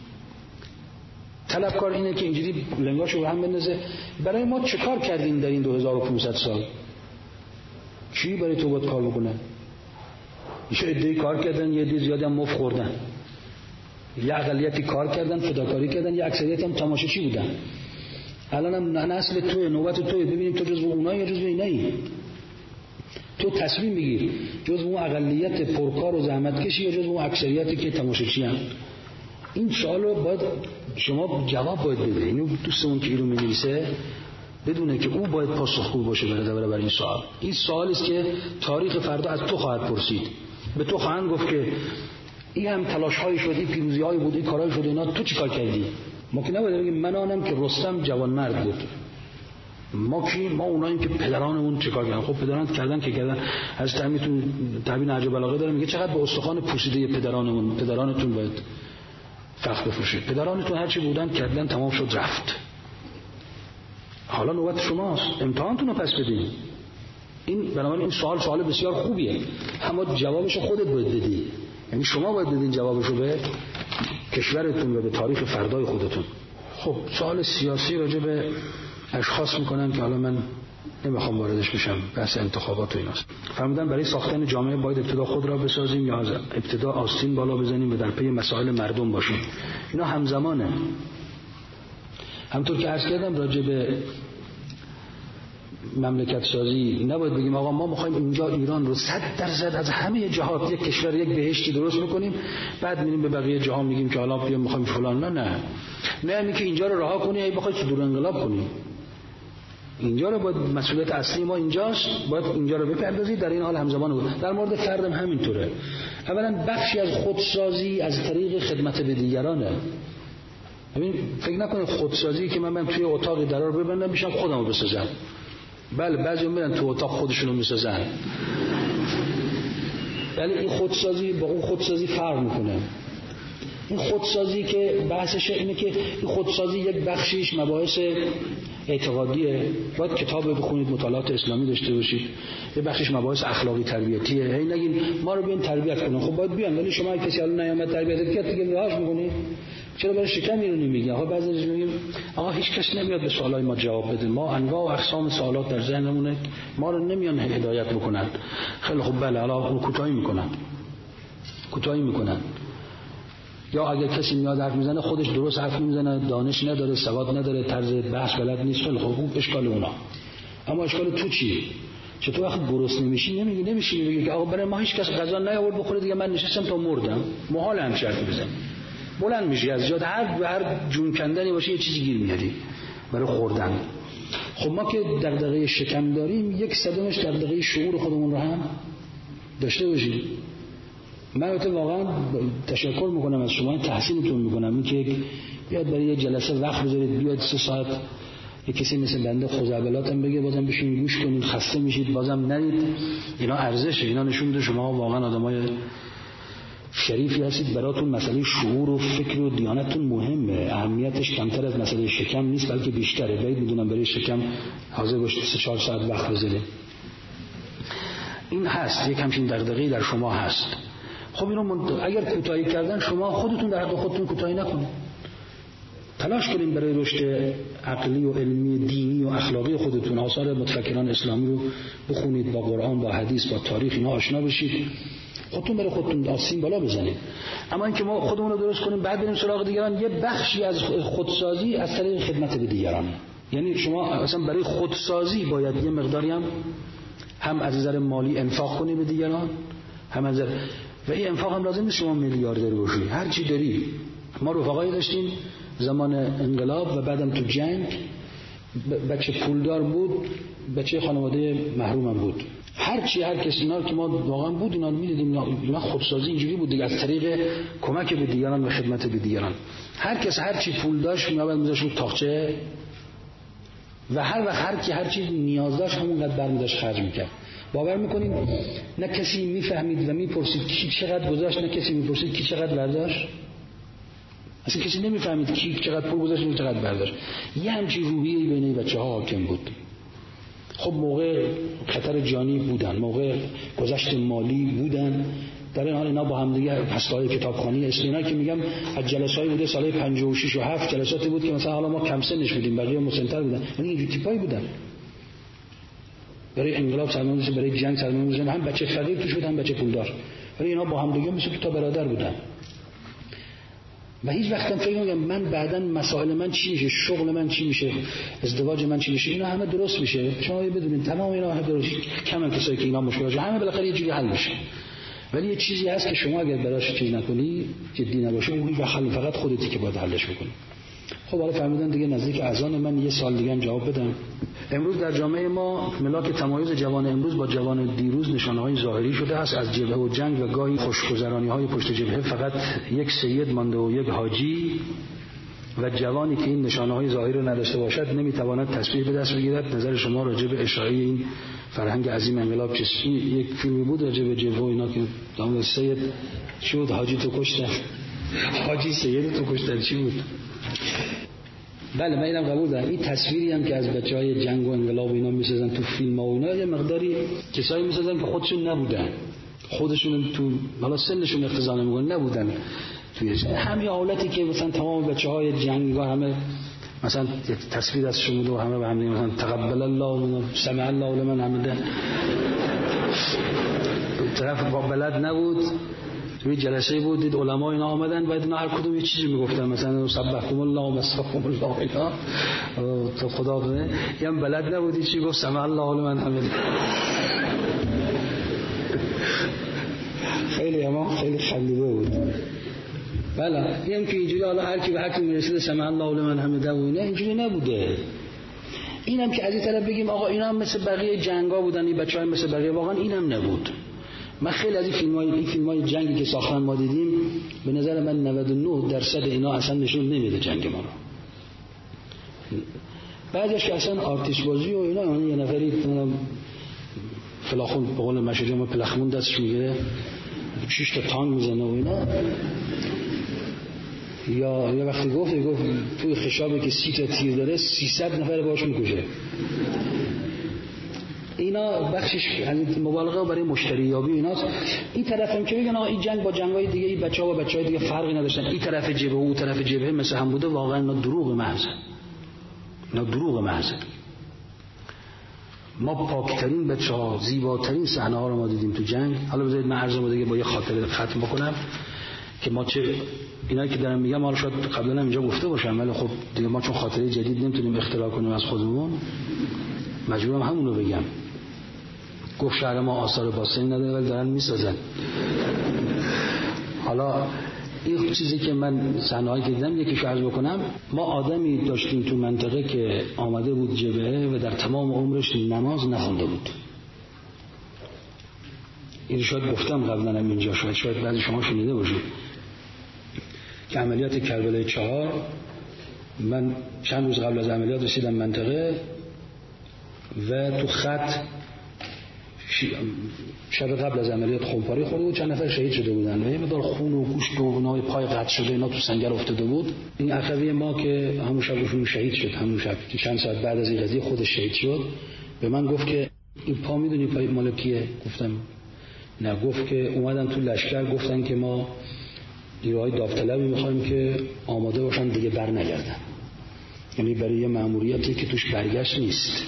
طلبکار اینه که اینجوری لنگاشو به هم بندازه برای ما چه کار کردیم در این دو هزار و پانصد سال؟ چی برای تو باید کار بکنه؟ ایشون عده‌ای کار کردن، یه عده زیادی هم مفت خوردن. یه اقلیتی کار کردن، فداکاری کردن، یه اکثریت هم تماشاچی بودن. الان هم نسل توی نوبت توی ببینیم تو جزو اونایی یا جزو اینایی. تو تصمیم بگیر جزو اون اقلیت پرکار و زحمتکشی یا جزو اون اکثریتی که تماشاچی هم. این سوالو باید شما جواب باید بده. اینو دوستمون که اینو می‌نویسه بدونه که او باید پاسخگو باشه برای برای این سوال. این سوالی است که تاریخ فردا از تو خواهد پرسید. به تو خواهند گفت که این هم تلاش‌های شد، این پیروزی‌های بود، این کارهای شد، اینا تو چیکار کردی؟ ما که نباید بگیم من آنم که رستم جوانمرد بود. ما کی؟ ما اوناییم که پدرانمون چیکار کردن. خب پدران کردن که کردن. از تعمیتون تعبیر نهج بلاغه داره میگه چقدر به استخوان پوسیده پدرانمون، پدرانتون باید فخر بفروشید. پدرانتون هر چی بودن کردن، تمام شد رفت. حالا نوبت شماست، امتحانتون رو پس بدین. این بنابراین این سوال سوال بسیار خوبیه، اما جوابش خودت باید بدی. یعنی شما باید بدین جوابش رو به کشورتون و به تاریخ فردای خودتون. خب سوال سیاسی راجع به اشخاص میکنن که حالا من نمیخوام واردش بشم، بحث انتخابات و ایناست. فرمودن برای ساختن جامعه باید ابتدا خود را بسازیم یا ابتدا آستین بالا بزنیم و در پی مسائل مردم باشیم. اینا همزمانه. همونطور که عرض کردم راجع به مملکت سازی نباید بگیم آقا ما میخوایم اینجا ایران رو صد درصد از همه جهات یک کشور یک بهشتی درست میکنیم، بعد میریم به بقیه جهان میگیم که حالا بیا میخوایم فلان. نه نه نه اینکه اینجا رو رها کنی ای بخوای دور انقلاب کنی. اینجا رو باید مسئولیت اصلی ما اینجاست، باید اینجا رو بپردازید. در این حال همزمان بود. در مورد فردم همینطوره. اولا بخشی از خودسازی از طریق خدمت به دیگرانه. ببین فکر نکنید خودسازی که من برم توی اتاق درار ببندم میشم خودمو بسازم. بله بعضی میرن تو اتاق خودشونو میسازن، ولی این خودسازی با اون خودسازی فرق میکنه. این خودسازی که بحثش اینه که این خودسازی یک بخشیش مباحث اعتقادیه، باید کتاب بخونید، مطالعات اسلامی داشته باشید. یه بخشش مباحث اخلاقی تربیتیه. هی نگین ما رو بیان تربیت کنن، خب باید بیان، ولی شما اگه کسی الان نیامد تربیت کرد دیگه راهش میکنید. چرا برای شکم اینو نمیگی؟ آقا بعضی وقتا میگیم آقا هیچ کس نمیاد به سوالای ما جواب بده، ما انواع و اقسام سوالات در ذهنمونه، ما رو نمیان هدایت بکنن. خیلی خوب بله الان کوتاهی میکنن کوتاهی میکنن یا اگر کسی میاد حرف میزنه خودش درست حرف میزنه، دانش نداره، سواد نداره، طرز بحث بلد نیست، خیلی خوب اشکال اونا. اما اشکال تو چیه؟ چطور وقتی گرسنه میشی نمیگی نمیشی میگی که آقا برای ما هیچ کس غذا نیاورد بخوره دیگه من نشستم تا مردم، محال هم شرط بزنی. بلند میشی از جات، هر هر جون کندنی باشه یه چیزی گیر میاری برای خوردن. خب ما که دغدغه شکم داریم، یک صدمش دغدغه شعور خودمون رو هم داشته باشیم. من البته واقعا تشکر میکنم از شما، تحسینتون میکنم این که بیاد برای یه جلسه وقت بذارید، بیاد سه ساعت یه کسی مثل بنده خزعبلاتم بگه بازم بشین گوش کنید، خسته میشید بازم نرید. اینا ارزشه، اینا نشون میده شما واقعا آدمای شریفی هستید. براتون مسئله شعور و فکر و دیانتتون مهمه، اهمیتش کمتر از مسئله شکم نیست بلکه بیشتره. باید میدونم برای شکم حاضر باشید سه چهار ساعت وقت بذارید. این هست، یک همچین دغدغه‌ای در شما هست. خب اینو من... اگر کوتاهی کردن شما خودتون در حق خودتون کوتاهی نکنید. تلاش کنید برای رشد عقلی و علمی دینی و اخلاقی خودتون. آثار متفکران اسلامی رو بخونید، با قرآن، با حدیث، با تاریخ اینا آشنا بشید. خودتون برای خودتون آسین بالا بزنید. اما اینکه ما خودمون رو درست کنیم بعد بریم سراغ دیگران، یه بخشی از خودسازی از طریق خدمت به دیگران. یعنی شما اصلا برای خودسازی باید یه مقداری هم هم از نظر مالی انفاق کنی به دیگران، هم از نظر و این انفاق هم لازم نیست شما میلیاردر باشی، هر چی داری. ما رفقایی داشتیم زمان انقلاب و بعدم تو جنگ، بچه پولدار بود، بچه خانواده محرومم بود، هر چی هر کسی اینا که ما واقعا بود اینا میدیدیم. اینا خودسازی اینجوری بود دیگه، از طریق کمک به دیگران و خدمت به دیگران. هر کس هر چی پول داشت میآورد میذاشت رو تاقچه و هر وقت هر کی هر چی نیاز داشت همونقدر برمی‌داشت خرج میکرد. باور میکنید نه کسی میفهمید و میپرسید کی چقدر گذاشت، نه کسی میپرسید کی چقدر برداشت. اصلا کسی نمیفهمید کی چقدر پول گذاشت و چقدر برداشت. یه همچین روحیه‌ای بین این بچه‌ها حاکم بود. خب موقع خطر جانی بودن، موقع گذشت مالی بودن، در این حال اینا با هم دیگه هسته‌های کتابخوانی اسلینا که میگم از جلسه‌های بوده سال پنجاه و شش و هفت جلساتی بود که مثلا حالا ما کم سنش بودیم بقیه مسن‌تر بودن، یعنی اینجوری تیپایی بودن. برای انقلاب سرمایه گذاری، برای جنگ سرمایه گذاری، هم بچه فقیر توش بود هم بچه پولدار، ولی اینا با هم دیگه مثل تا برادر بودن. و هیچ وقتم فکر نمی‌کنم من بعداً مسائل من چی میشه، شغل من چی میشه، ازدواج من چی میشه، اینا همه درست میشه. شما بدونید تمام اینا همه درست، کم کسایی که اینا مشکلات همه بالاخره یه جوری حل میشه. ولی یه چیزی هست که شما اگر براش چیز نکنی، جدی نباشه، اون و حل فقط خودتی که باید حلش بکنی. خب حالا فهمیدن دیگه نزدیک اذان من یه سال دیگه هم جواب بدم. امروز در جامعه ما ملاک تمایز جوان امروز با جوان دیروز نشانه‌های ظاهری شده است. از جبهه و جنگ و گاهی خوشگذرانی‌های پشت جبهه فقط یک سید مانده و یک حاجی و جوانی که این نشانه‌های ظاهری رو نداشته باشد نمی‌تواند تصویر به دست بگیرد. نظر شما راجع به اشاعه این فرهنگ عظیم انقلاب چیست؟ یک فیلمی بود راجع به جبهه و اینا که دام سید شد حاجی تو کشتن، حاجی سید تو کشتن، چی بود؟ بله من اینم قبول دارم. این تصویری هم که از بچهای جنگ و انقلاب و اینا میسازن تو فیلم ها و اینا، یه مقداری کسایی میسازن که خودشون نبودن، خودشون تو حالا سنشون اقتضا نمیکنه نبودن توی همین حالتی که مثلا تمام بچهای جنگ و همه مثلا تصویر از شموده و همه به هم مثلا تقبل الله و سمع الله لمن حمده، طرف با بلد نبود. توی جلسه بود دید علما اینا آمدن و اینا هر کدوم یه چیزی میگفتن، مثلا سبحکم الله و مسحکم الله اینا تو خدا بده، یه هم بلد نبودی چی گفت سمع الله لمن حمده. خیلی اما خیلی خندیده بود. بله این که اینجوری حالا هر کی به هر کی میرسید سمع الله لمن حمده و اینا اینجوری نبوده. اینم که از این طرف بگیم آقا اینا هم مثل بقیه جنگا بودن، این بچه‌ها مثل بقیه، واقعا اینم نبود. من خیلی از این فیلم‌های این فیلم‌های جنگی که ساختن ما دیدیم، به نظر من نود و نه درصد اینا اصلا نشون نمیده جنگ ما رو. بعدش که اصلا آرتیست بازی و اینا، یعنی یه نفری فلاخون به قول مشهور ما پلخمون دستش میگیره شش تا تانگ میزنه و اینا. یا یه وقتی گفت گفت توی خشابی که سی تا تیر داره سیصد نفر باهاش میکشه. اینا بخشش مبالغه برای مشتری یابی ایناست. این طرف هم که بگن آقا این جنگ با جنگای دیگه، این بچه‌ها با بچه‌های دیگه فرقی نداشتن، این طرف جبهه و اون طرف جبهه مثل هم بوده، واقعا اینا دروغ محض. اینا دروغ محض. ما پاکترین بچه‌ها، زیباترین صحنه‌ها رو ما دیدیم تو جنگ. حالا بذارید من عرضمو دیگه با یه خاطره ختم بکنم که ما چه اینا که دارم میگم حالا شاید قبلا اینجا گفته باشم، ولی خب دیگه ما چون خاطره جدید نمیتونیم اختراع کنیم از خودمون، مجبورم همون رو بگم. گفت شهر ما آثار باستانی نداره ولی دارن میسازن. حالا این چیزی که من صحنه‌ای که دیدم یکیشو عرض بکنم. ما آدمی داشتیم تو منطقه که آمده بود جبهه و در تمام عمرش نماز نخونده بود. این شاید گفتم قبلا هم اینجا، شاید شاید بعضی شما شنیده باشید که عملیات کربلای چهار، من چند روز قبل از عملیات رسیدم منطقه و تو خط شب قبل از عملیات خونپاری خورده بود، چند نفر شهید شده بودن و یه مقدار خون و گوشت و نای پای قطع شده اینا تو سنگر افتاده بود. این اخوی ما که همون شبشون شهید شد، همون شب که چند ساعت بعد از این قضیه خودش شهید شد، به من گفت که این پا میدونی پای مال کیه؟ گفتم نه. گفت که اومدن تو لشکر گفتن که ما نیروهای داوطلبی میخوایم که آماده باشن دیگه بر نگردن، یعنی برای یه مأموریتی که توش برگشت نیست.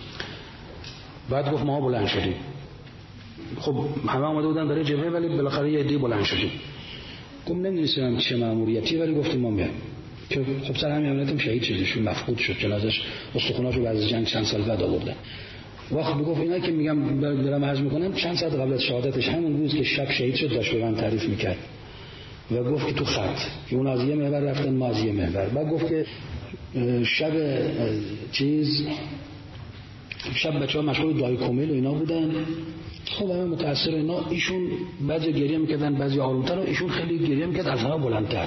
بعد گفت ما بلند شدیم. خب همه آماده بودن برای جبهه ولی بالاخره یه عده بلند شدیم. گفت نمی‌دونستم چه مأموریتی ولی گفتیم ما میایم. که خب سر همین عملیاتم شهید شدش، مفقود شد، جنازش استخوناشو بعد از جنگ چند سال بعد آوردن. وقت میگفت اینا که میگم دارم عرض میکنم چند ساعت قبل از شهادتش همون روز که شب شهید شد داشت به من تعریف میکرد و گفت که تو خط که اون از یه محور رفتن ما از یه محور. بعد گفت که شب چیز شب بچه‌ها مشغول دای کومیل و اینا بودن. خب همه متأثر اینا، ایشون بعضی گریه میکردن بعضی آرومتر و ایشون خیلی گریه میکرد از همه بلندتر.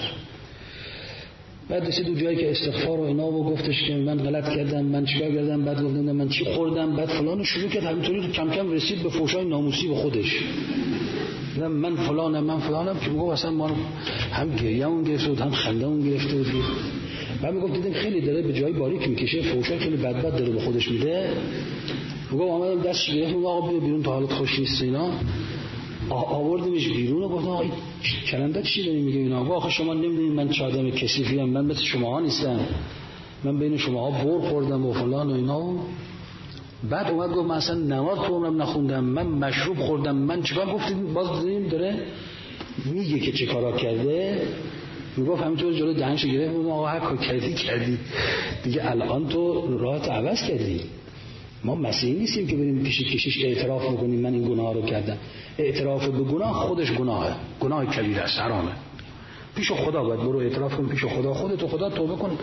بعد رسید اون جایی که استغفار و اینا و گفتش که من غلط کردم، من چیکار کردم، بعد گفتم من چی خوردم، بعد فلان شروع کرد همینطوری کم کم رسید به فحشای ناموسی به خودش. نه من فلانم من فلانم که میگم اصلا ما هم گریه‌مون گرفته بود هم خنده‌مون گرفته بود. بعد میگم دیدم خیلی داره به جای باریک میکشه، فحشای خیلی بد بد داره به خودش میده. میگم اومدم دستش گرفتم آقا بیا بیرون تا حالت خوش نیست اینا. آوردیمش بیرون و گفتم آقا این کلنده چی داری میگه اینا؟ آقا شما نمیدونید من چه آدم کثیفی ام، من مثل شماها نیستم، من بین شماها بر خوردم و فلان و اینا. بعد اومد گفت من اصلا نماز تو عمرم نخوندم، من مشروب خوردم، من چیکار گفتید؟ باز دیدیم داره میگه که چه کارا کرده. میگفت همینطور جلو دهنش گرفت گفتم آقا هر کار کردی کردی دیگه، الان تو راهت عوض کردی. ما مسیحی نیستیم که بریم پیش کشیش اعتراف بکنیم من این گناه رو کردم. اعتراف به گناه خودش گناهه، گناه کبیره است، حرامه. پیش خدا باید برو اعتراف کن، پیش خدا خودت خدا توبه کن.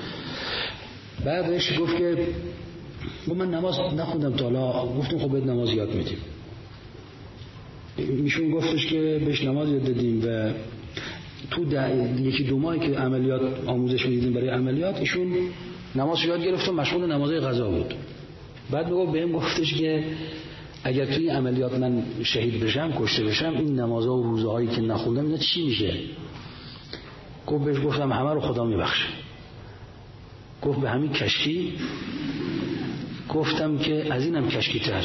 بعدش گفت که من نماز نخوندم تا حالا. گفتم خب بهت نماز یاد میدیم. میشون گفتش که بهش نماز یاد دادیم و تو یکی دو ماهی که عملیات آموزش میدیدیم برای عملیات ایشون نماز یاد گرفت و مشغول نمازهای قضا بود. بعد میگفت بهم گفتش که اگر توی عملیات من شهید بشم کشته بشم این نمازها و روزهایی که نخوندم اینا چی میشه؟ گفت بهش گفتم همه رو خدا میبخشه. گفت به همین کشکی؟ گفتم که از اینم کشکی تر،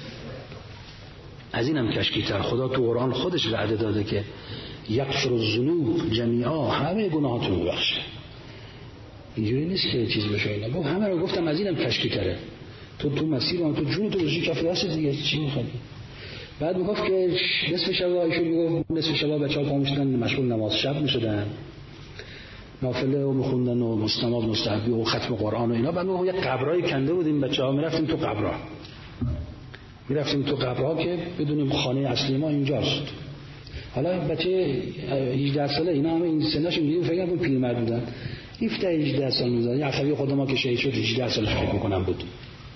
از اینم کشکی تر. خدا تو قرآن خودش وعده داده که یغفر الذنوب جمیعا، همه گناهاتو میبخشه. اینجوری نیست که چیز بشه اینا. گفت همه رو گفتم از اینم کشکی تره. تو تو مسیر اون تو جون تو روزی کف دست دیگه چی می‌خوای؟ بعد میگفت که نصف شب ایشون میگفت نصف شب بچه‌ها پا میشدن مشغول نماز شب میشدن، نافله و میخوندن و مستماب مستحبی و ختم قرآن و اینا. بعد میگفت یه قبرای کنده بودیم بچه‌ها میرفتیم تو قبرها، میرفتیم تو قبرها که بدونیم خانه اصلی ما اینجاست. حالا بچه هجده ساله اینا همه این سنش میگه فکر کنم پیرمرد بودن، هفده هجده سال بودن. یه اخوی خود ما که شهید شد هجده سالش فکر می‌کنم بود.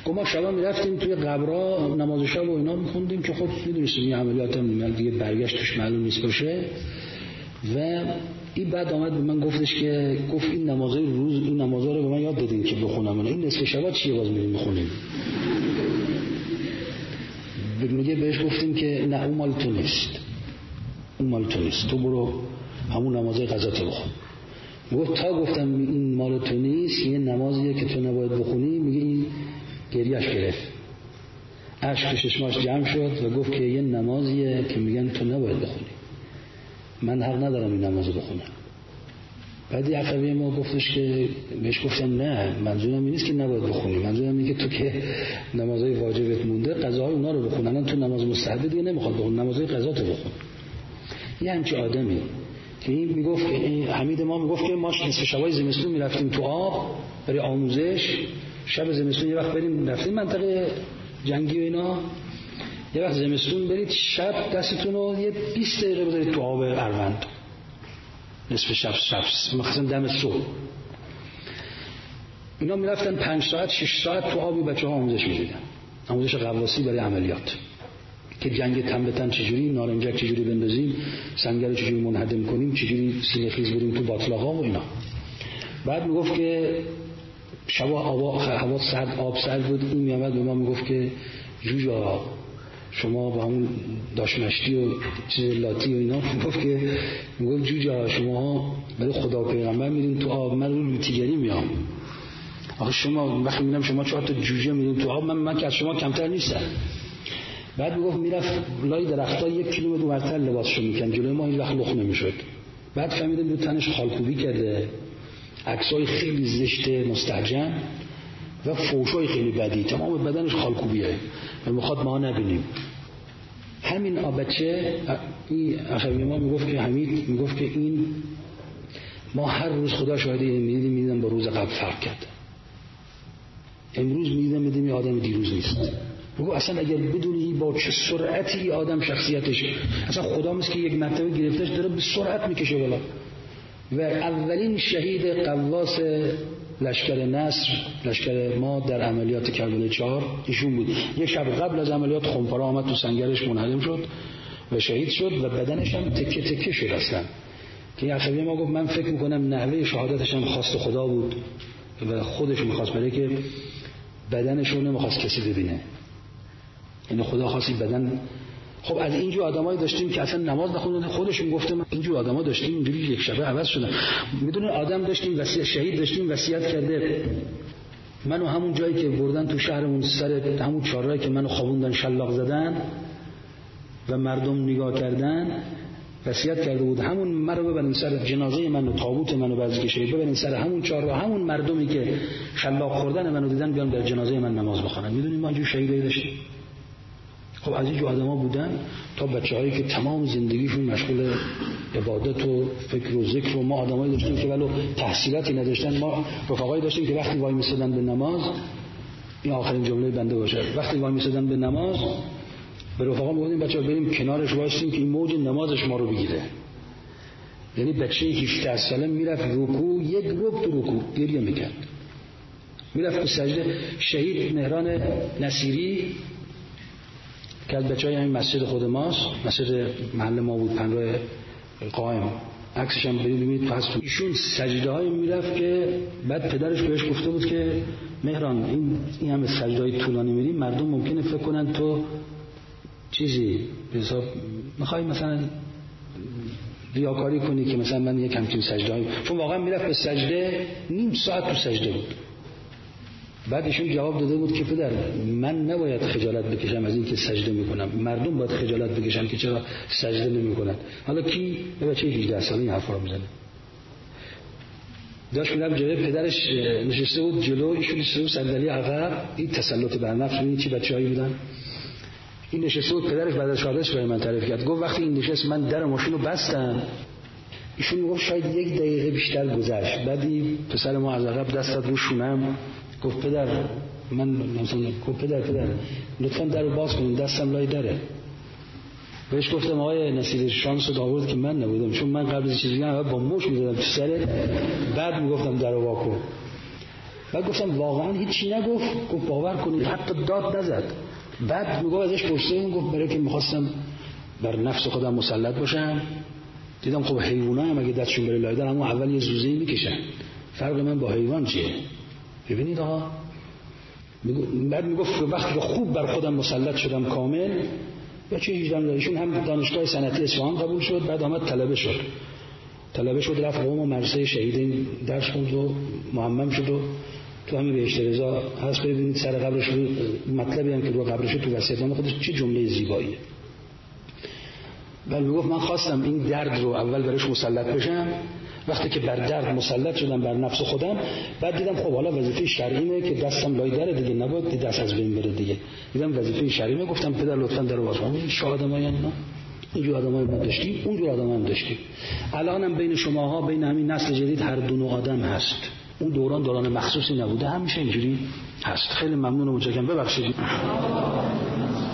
گفت ما شبا میرفتیم توی قبرها نماز شب و اینا میخوندیم که خب میدونستیم این عملیات هم دیگه برگشت توش معلوم نیست باشه. و این بعد آمد به من گفتش که گفت این نمازهای روز این نمازها رو به من یاد دادین که بخونم، این نصف شبا چیه باز میریم میخونیم؟ میگه بهش گفتیم که نه اون مال تو نیست، اون مال تو نیست، تو برو همون نمازهای قضاتو بخون. گفت تا گفتم این مال تو نیست، یه نمازیه که تو نباید بخونی. میگه این گریهش گرفت، اشک تو چشماش جمع شد و گفت که یه نمازیه که میگن تو نباید بخونی، من حق ندارم این نمازو بخونم. بعد یه عقبی ما گفتش که بهش گفتم نه منظورم این نیست که نباید بخونی، منظورم اینه که تو که نمازهای واجبت مونده قضاهای اونا رو بخون، الان تو نماز مستحب دیگه نمیخواد بخون، نمازهای قضاتو بخون. یه همچین آدمی که این میگفت که حمید ما میگفت که ما نصف شبای زمستون میرفتیم تو آب برای آموزش، شب زمستون یه وقت بریم رفتیم منطقه جنگی و اینا، یه وقت زمستون برید شب دستتون رو یه بیست دقیقه بذارید تو آب اروند نصف شب شب مثلا دم صبح. اینا میرفتن پنج ساعت شش ساعت تو آبی بچه ها آموزش میدیدن، آموزش غواصی برای عملیات که جنگ تن به تن چجوری، نارنجک چجوری بندازیم، سنگر چجوری منهدم کنیم، چجوری سینه خیز بریم تو باطلاقا و اینا. بعد میگفت که شبا هوا سرد آب سرد بود، این میامد به ما میگفت که جوجا شما با همون داشمشتی و چیز لاتی و اینا، میگفت که میگفت جوجا شما برای خدا و پیغمبر میرین تو آب، من رو لوتیگری میام. آخه شما وقتی میبینم شما چهار تا جوجه میرین تو آب، من من که از شما کمتر نیستم. بعد میگفت میرفت لای درخت‌ها یک کیلومتر ورتر لباسشو میکن، جلوی ما این وقت لخ نمیشد. بعد فهمیدم دو تنش خالکوبی کرده، عکسای خیلی زشت مستعجن و فوشای خیلی بدی، تمام بدنش خالکوبیه و میخواد ما نبینیم. همین بچه این اخوی ما میگفت که حمید میگفت که این ما هر روز خدا شاهده میدیدیم میدیدم با روز قبل فرق کرده. امروز میدیدم میدیدم یه آدم دیروز نیست. بگو اصلا اگر بدونی با چه سرعتی آدم شخصیتش، اصلا خدا مثل که یک مرتبه گرفتش داره به سرعت میکشه بالا. و اولین شهید قواس لشکر نصر، لشکر ما در عملیات کربلا چهار ایشون بود. یک شب قبل از عملیات خمپاره آمد تو سنگرش منهدم شد و شهید شد و بدنش هم تکه تکه شد اصلا. که یه عقبی ما گفت من فکر میکنم نحوه شهادتش هم خواست خدا بود و خودش میخواست، برای که بدنش رو نمیخواست کسی ببینه، یعنی خدا خواستی بدن. خب از اینجور آدمایی داشتیم که اصلا نماز نخوندن، خودشون گفتم اینجور آدما داشتیم، اینجوری یک شبه عوض شدن. میدونن آدم داشتیم وصیت شهید داشتیم وصیت کرده منو همون جایی که بردن تو شهرمون سر همون چهارراهی که منو خوابوندن شلاق زدن و مردم نگاه کردن، وصیت کرده بود همون مرو ببرین سر جنازه منو، تابوت منو بعضی شهید ببرین سر همون چهارراه، همون مردمی که شلاق خوردن منو دیدن بیان در جنازه من نماز بخونن. میدونید ما اینجور شهیدایی داشتیم. خب از اینجور آدما بودن تا بچه‌هایی که تمام زندگیشون مشغول عبادت و فکر و ذکر و ما آدمایی داشتیم که ولو تحصیلاتی نداشتن. ما رفقایی داشتیم که وقتی وای میسادن به نماز، این آخرین جمله بنده باشه، وقتی وای میسادن به نماز به رفقا میگفتیم بچه‌ها بریم کنارش وایسیم که این موج نمازش ما رو بگیره. یعنی بچه هجده ساله میرفت رکوع، یک رکوع تو رکوع گریه میکرد، میرفت به سجده. شهید مهران نصیری که از بچه‌های همین مسجد خود ماست، مسجد محل ما بود، پنراه قائم، عکسش هم برید ببینید پس ایشون سجده های میرفت که بعد پدرش بهش گفته بود که مهران این این همه سجده های طولانی میری مردم ممکنه فکر کنن تو چیزی به حساب میخوای مثلا ریاکاری کنی که مثلا من یک همچین سجده های، چون واقعا میرفت به سجده نیم ساعت تو سجده بود. بعد ایشون جواب داده بود که پدر من نباید خجالت بکشم از این که سجده میکنم، مردم باید خجالت بکشن که چرا سجده نمیکنن. حالا کی به بچه هجده ساله این حرفا رو میزنه؟ داشت میرم جلوی پدرش نشسته بود جلو، ایشون نشسته بود صندلی عقب، این تسلط بر نفس. ببینید چی بچه‌هایی بودن. این نشسته بود، پدرش بعد از شهادتش برای من تعریف کرد، گفت وقتی این نشست من در ماشین رو بستم، ایشون میگفت شاید یک دقیقه بیشتر گذشت، بعد این پسر ما از عقب دست داد رو شونم، گفت پدر من مثلا گفت پدر پدر لطفاً در رو باز کنید، دستم لای دره. بهش گفتم آقای نصیری شانس رو آورد که من نبودم، چون من قبل از چیزی اول با موش می‌زدم تو سر، بعد میگفتم در رو وا کن. بعد گفتم واقعا هیچی نگفت؟ گفت باور کنید حتی داد نزد. بعد میگه ازش پرسیدم، گفت برای که میخواستم بر نفس خودم مسلط باشم. دیدم خب حیونا هم اگه دستشون بره لای در همون اول یه زوزه‌ای میکشن، فرق من با حیوان چیه؟ ببینید آقا. بعد میگفت وقتی خوب بر خودم مسلط شدم کامل، یا چه هیچ ایشون هم دانشگاه صنعتی اصفهان قبول شد، بعد آمد طلبه شد طلبه شد رفت قم و مدرسه شهیدین درس خوند و معمم شد و تو همین بهشت رضا هست. ببینید سر قبرش رو مطلبی هم که رو قبرش تو وصیت‌نامه خودش چه جمله زیباییه. ولی میگفت من خواستم این درد رو اول برش مسلط بشم، وقتی که بر درد مسلط شدم بر نفس خودم، بعد دیدم خب حالا وظیفه شرعیه که دستم لای دره دیگه، نباید دست از بین بره دیگه. دیدم وظیفه شرعیه، گفتم پدر لطفاً در باز کن. این شاه آدمای اینا اینجور آدمای ما داشتیم، اونجور آدم هم داشتیم. الانم بین شماها بین همین نسل جدید هر دو نوع آدم هست. اون دوران دوران مخصوصی نبوده، همیشه اینجوری هست. خیلی ممنون و متشکرم. ببخشید.